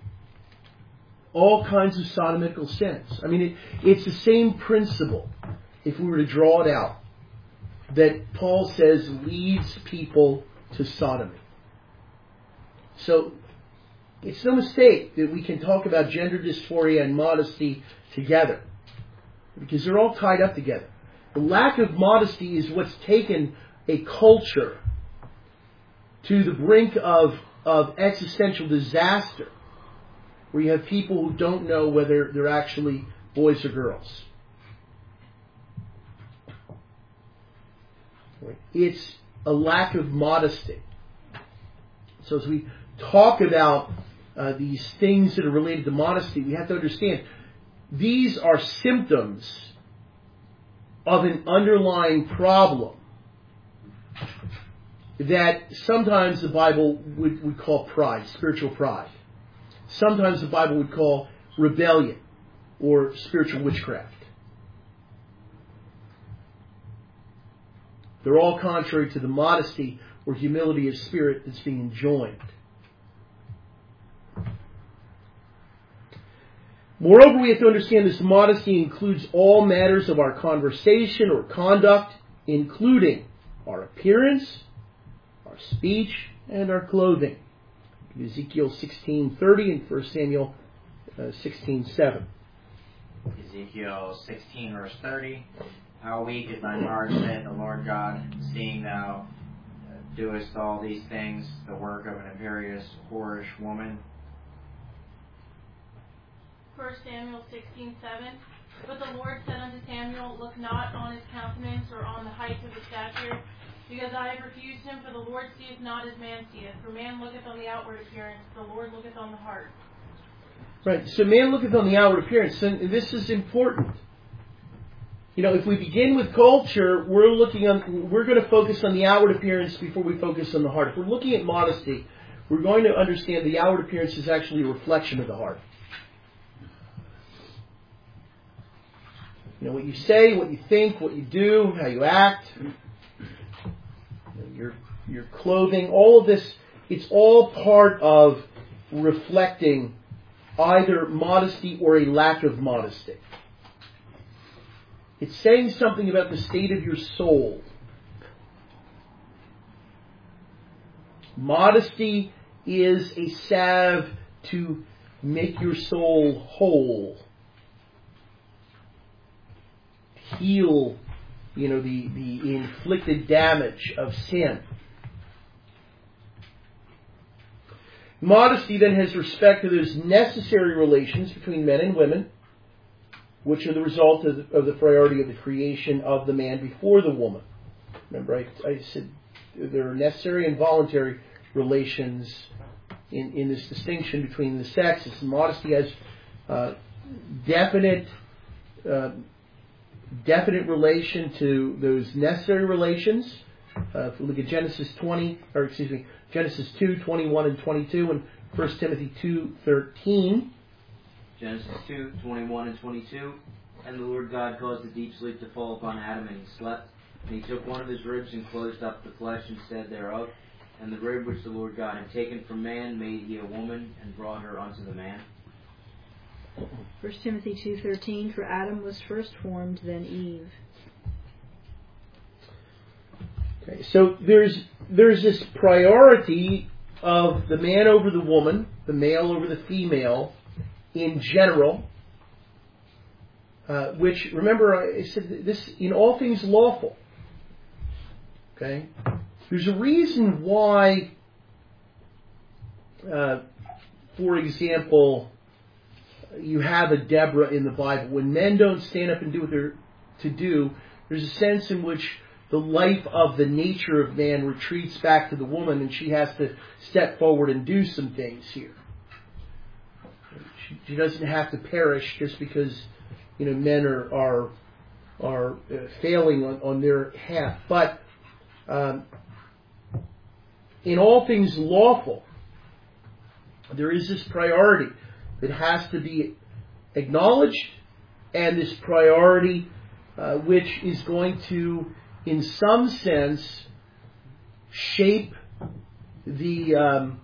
all kinds of sodomitical sins. I mean, it, it's the same principle, if we were to draw it out, that Paul says leads people to sodomy. So it's no mistake that we can talk about gender dysphoria and modesty together, because they're all tied up together. The lack of modesty is what's taken a culture to the brink of, of existential disaster, where you have people who don't know whether they're actually boys or girls. It's a lack of modesty. So as we talk about uh, these things that are related to modesty, we have to understand these are symptoms of an underlying problem that sometimes the Bible would, would call pride, spiritual pride. Sometimes the Bible would call rebellion or spiritual witchcraft. They're all contrary to the modesty or humility of spirit that's being enjoined. Moreover, we have to understand this modesty includes all matters of our conversation or conduct, including our appearance, our speech, and our clothing. Ezekiel sixteen thirty and First Samuel uh, sixteen seven. Ezekiel sixteen, verse thirty. How weak is thine heart, saith the Lord God, seeing thou doest all these things, the work of an imperious, whorish woman. First Samuel sixteen, seven. But the Lord said unto Samuel, Look not on his countenance or on the height of his stature, because I have refused him, for the Lord seeth not as man seeth. For man looketh on the outward appearance, the Lord looketh on the heart. Right, so man looketh on the outward appearance, and this is important. You know, if we begin with culture, we're looking on, we're going to focus on the outward appearance before we focus on the heart. If we're looking at modesty, we're going to understand the outward appearance is actually a reflection of the heart. You know, what you say, what you think, what you do, how you act, you know, your your clothing, all of this, it's all part of reflecting either modesty or a lack of modesty. It's saying something about the state of your soul. Modesty is a salve to make your soul whole. Heal, you know, the, the inflicted damage of sin. Modesty then has respect to those necessary relations between men and women, which are the result of the, of the priority of the creation of the man before the woman. Remember, I, I said there are necessary and voluntary relations in, in this distinction between the sexes. And modesty has uh, definite uh, definite relation to those necessary relations. Uh, if we look at Genesis twenty, or excuse me, Genesis two, twenty-one and twenty-two, and First Timothy two, thirteen. Genesis two, twenty-one and twenty-two. And the Lord God caused a deep sleep to fall upon Adam, and he slept. And he took one of his ribs and closed up the flesh and said thereof, And the rib which the Lord God had taken from man made he a woman, and brought her unto the man. First Timothy two thirteen, For Adam was first formed, then Eve. Okay, so there's there's this priority of the man over the woman, the male over the female, in general. Uh, which, remember, I said this in all things lawful. Okay, there's a reason why. Uh, for example, you have a Deborah in the Bible. When men don't stand up and do what they're to do, there's a sense in which the life of the nature of man retreats back to the woman, and she has to step forward and do some things here. She, she doesn't have to perish just because, you know, men are are are uh, failing on, on their half. But um, in all things lawful, there is this priority that has to be acknowledged, and this priority uh, which is going to, in some sense, shape the um,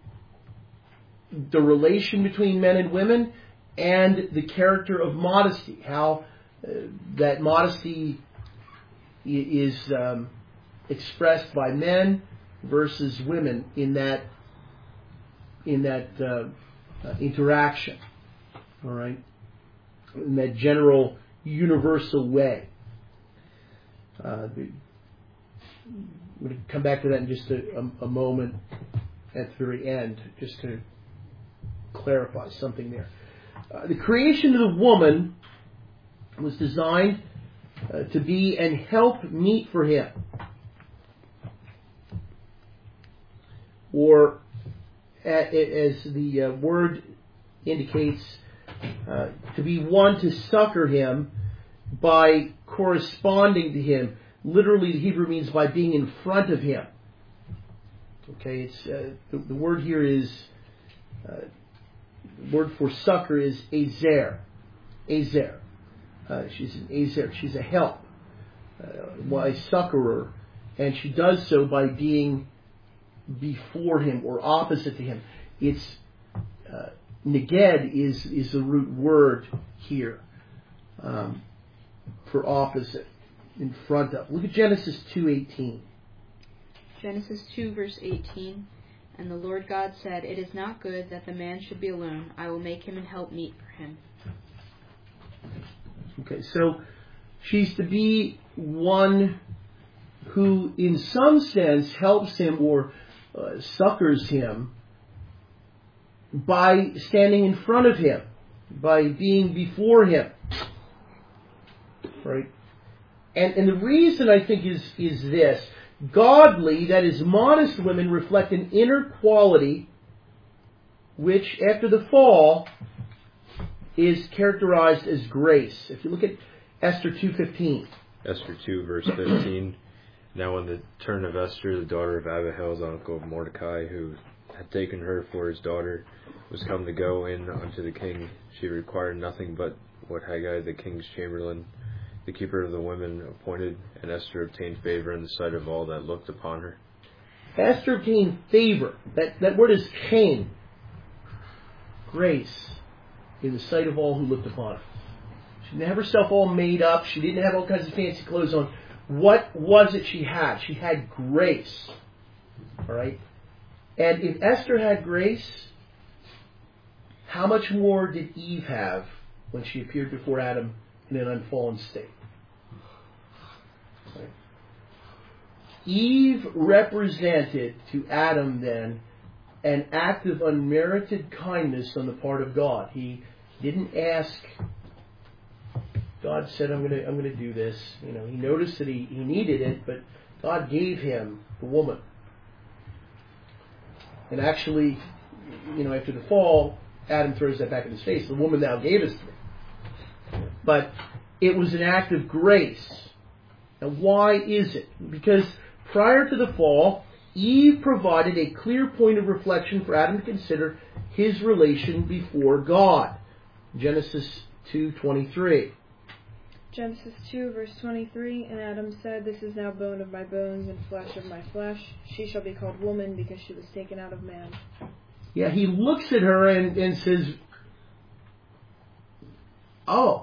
the relation between men and women and the character of modesty. How uh, that modesty is um, expressed by men versus women in that in that uh, uh, interaction. All right, in that general universal way. Uh, I'm going to come back to that in just a, a, a moment at the very end, just to clarify something there. Uh, the creation of the woman was designed uh, to be an help meet for him, or as the uh, word indicates, uh, to be one to succor him by corresponding to him. Literally, the Hebrew means by being in front of him. Okay, it's uh, the, the word here is uh, the word for succor is azer, azer. Uh, she's an azer. She's a help, uh, a succorer, and she does so by being before him or opposite to him. It's uh, neged is is the root word here um, for opposite, in front of. Look at Genesis two eighteen. Genesis two verse eighteen. And the Lord God said, It is not good that the man should be alone. I will make him an helpmeet for him. Okay, so she's to be one who, in some sense, helps him or uh, succors him by standing in front of him, by being before him. Right? And, and the reason, I think, is, is this. Godly, that is, modest women reflect an inner quality which, after the fall, is characterized as grace. If you look at Esther two fifteen. Esther two, verse fifteen. Now when the turn of Esther, the daughter of Abihail's uncle Mordecai, who had taken her for his daughter, was come to go in unto the king, she required nothing but what Haggai, the king's chamberlain, the keeper of the women, appointed, and Esther obtained favor in the sight of all that looked upon her. Esther obtained favor. That, that word is came. Grace in the sight of all who looked upon her. She didn't have herself all made up. She didn't have all kinds of fancy clothes on. What was it she had? She had grace. All right? And if Esther had grace, how much more did Eve have when she appeared before Adam in an unfallen state? Right? Eve represented to Adam then an act of unmerited kindness on the part of God. He didn't ask. God said, I'm going to I'm going to do this. You know, he noticed that he, he needed it, but God gave him the woman. And actually, you know, after the fall, Adam throws that back in his face. The woman thou gavest me. But it was an act of grace. Now, why is it? Because prior to the fall, Eve provided a clear point of reflection for Adam to consider his relation before God. Genesis two twenty-three. Genesis two, verse twenty-three, and Adam said, This is now bone of my bones and flesh of my flesh. She shall be called woman because she was taken out of man. Yeah, he looks at her and, and says, oh,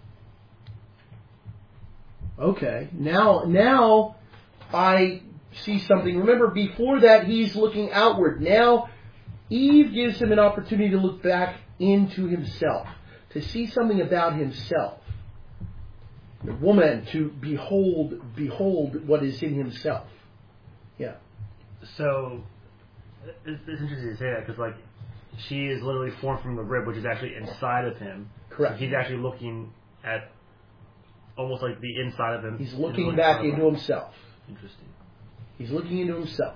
okay, now, now I see something. Remember, before that, he's looking outward. Now, Eve gives him an opportunity to look back into himself, to see something about himself. The woman to behold, behold what is in himself. Yeah. So, it's, it's interesting to say that because, like, she is literally formed from the rib, which is actually inside of him. Correct. So he's actually looking at almost like the inside of him. He's looking back into himself. Interesting. He's looking into himself.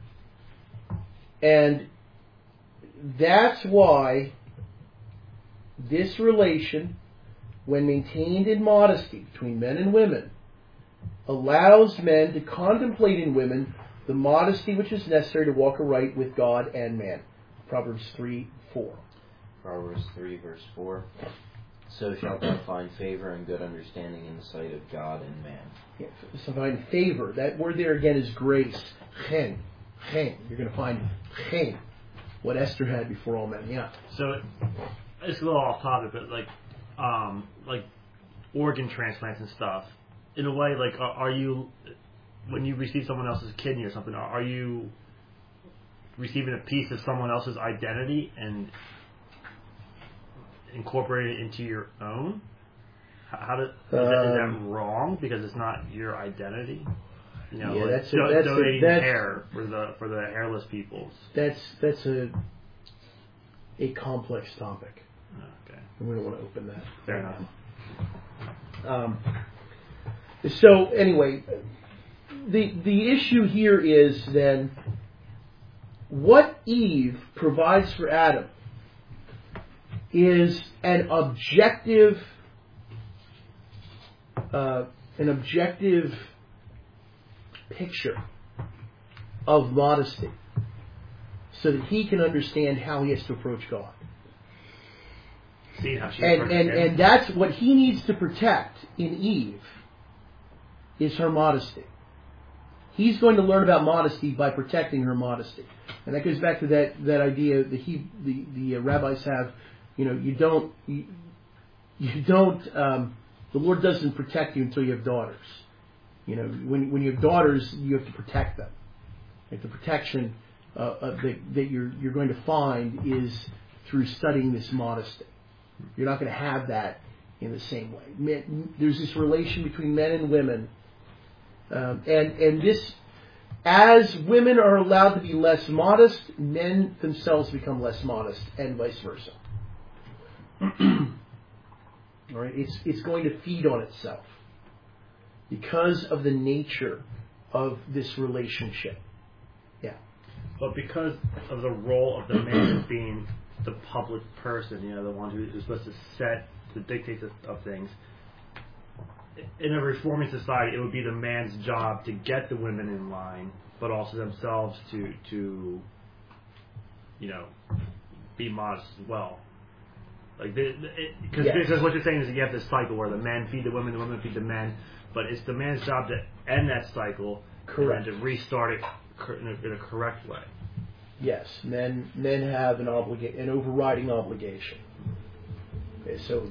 And that's why this relation, when maintained in modesty between men and women, allows men to contemplate in women the modesty which is necessary to walk aright with God and man. Proverbs three four. Proverbs three, verse four. So shalt thou find favor and good understanding in the sight of God and man. Yeah, so find favor. That word there again is grace. Chen. Chen. You're going to find chen. What Esther had before all men. Yeah. So it's a little off topic, but like, um, like organ transplants and stuff. In a way, like, are, are you, when you receive someone else's kidney or something, are you receiving a piece of someone else's identity and incorporate it into your own? How does, is, um, that, is that wrong because it's not your identity? You know, yeah, like that's a, do, that's donating a, that's, hair for the for the hairless peoples. That's that's a a complex topic. Okay, and we don't want to open that. Fair enough. Um, so anyway, the the issue here is then what Eve provides for Adam is an objective, uh, an objective picture of modesty, so that he can understand how he has to approach God. See how she and and, and that's what he needs to protect in Eve, is her modesty. He's going to learn about modesty by protecting her modesty, and that goes back to that that idea that he the the uh, rabbis have. You know, you don't you, you don't um, the Lord doesn't protect you until you have daughters. You know, when when you have daughters, you have to protect them. Like the protection uh, uh, that, that you're you're going to find is through studying this modesty. You're not going to have that in the same way. Men, there's this relation between men and women, um, and and this, as women are allowed to be less modest, men themselves become less modest, and vice versa. All right, it's it's going to feed on itself because of the nature of this relationship. Yeah. But because of the role of the man as being the public person, you know, the one who is supposed to set the dictates of, of things, in a reforming society, it would be the man's job to get the women in line, but also themselves to, to you know, be modest as well. Like, because yes. what you're saying is that you have this cycle where the men feed the women, the women feed the men, but it's the man's job to end that cycle. Correct. And to restart it in a, in a correct way. Yes, men men have an obliga- an overriding obligation. Okay, so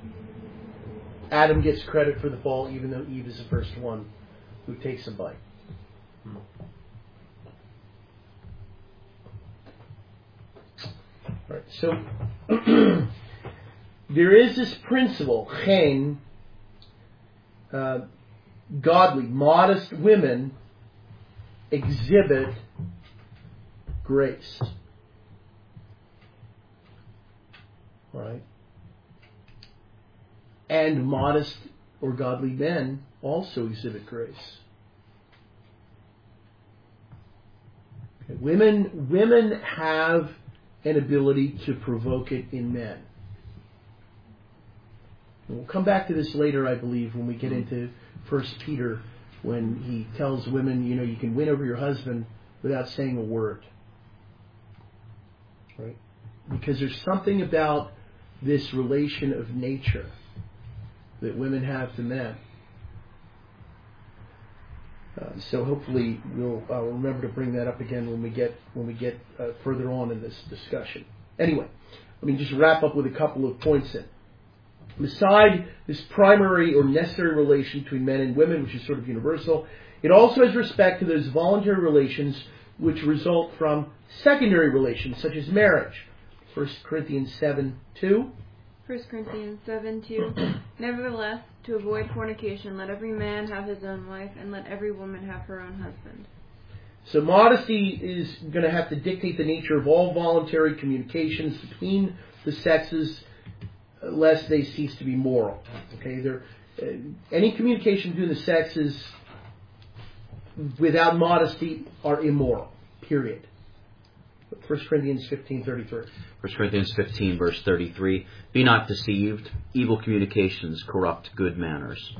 Adam gets credit for the fall, even though Eve is the first one who takes a bite. Hmm. All right, so there is this principle, chen, uh, godly, modest women exhibit grace. Right? And modest or godly men also exhibit grace. Okay. Women, women have an ability to provoke it in men. And we'll come back to this later, I believe, when we get into First Peter, when he tells women, you know, you can win over your husband without saying a word. Right? Because there's something about this relation of nature that women have to men. Uh, so hopefully we'll uh, remember to bring that up again when we get when we get uh, further on in this discussion. Anyway, let me just wrap up with a couple of points then. Beside this primary or necessary relation between men and women, which is sort of universal, it also has respect to those voluntary relations which result from secondary relations, such as marriage. First Corinthians seven two. First Corinthians seven two. Nevertheless, to avoid fornication, let every man have his own wife, and let every woman have her own husband. So modesty is going to have to dictate the nature of all voluntary communications between the sexes, lest they cease to be moral. Okay, there, uh, any communication between the sexes without modesty are immoral. Period. First Corinthians fifteen thirty-three. First Corinthians fifteen verse thirty-three. Be not deceived. Evil communications corrupt good manners.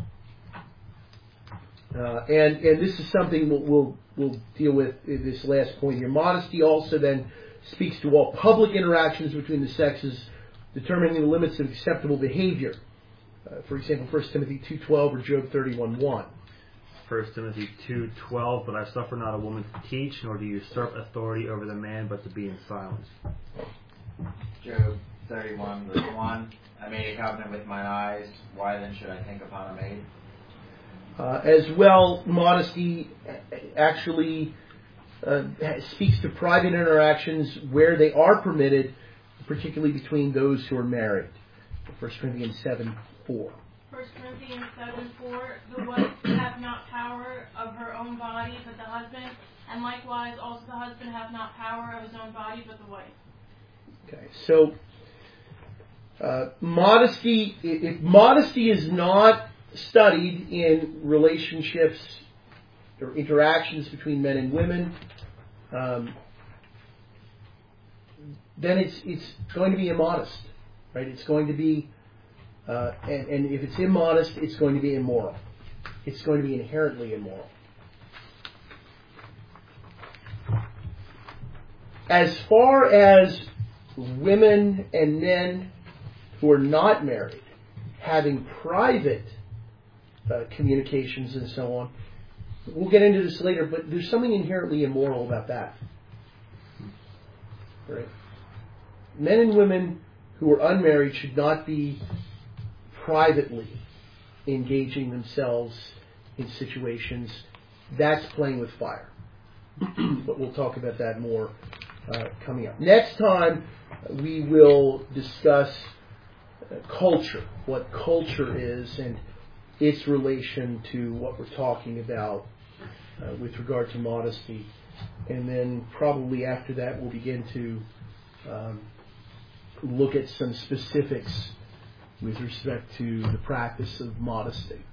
Uh, and and this is something we'll, we'll we'll deal with in this last point here. Modesty also then speaks to all public interactions between the sexes, determining the limits of acceptable behavior. Uh, for example, First Timothy two twelve or Job thirty-one one. First Timothy two twelve, but I suffer not a woman to teach, nor to usurp authority over the man, but to be in silence. Job thirty-one verse one. I made a covenant with my eyes. Why then should I think upon a maid? Uh, as well, modesty actually uh, speaks to private interactions where they are permitted, particularly between those who are married. First Corinthians seven four. First Corinthians seven four. The wife hath not power of her own body, but the husband, and likewise also the husband hath not power of his own body, but the wife. Okay, so uh, modesty. If modesty is not studied in relationships or interactions between men and women, um, then it's it's going to be immodest, right? It's going to be, uh, and, and if it's immodest, it's going to be immoral. It's going to be inherently immoral. As far as women and men who are not married having private uh, communications and so on, we'll get into this later, but there's something inherently immoral about that. Right? Men and women who are unmarried should not be privately engaging themselves in situations. That's playing with fire. But we'll talk about that more uh, coming up. Next time, we will discuss culture, what culture is, and its relation to what we're talking about uh, with regard to modesty. And then probably after that we'll begin to um, look at some specifics with respect to the practice of modesty.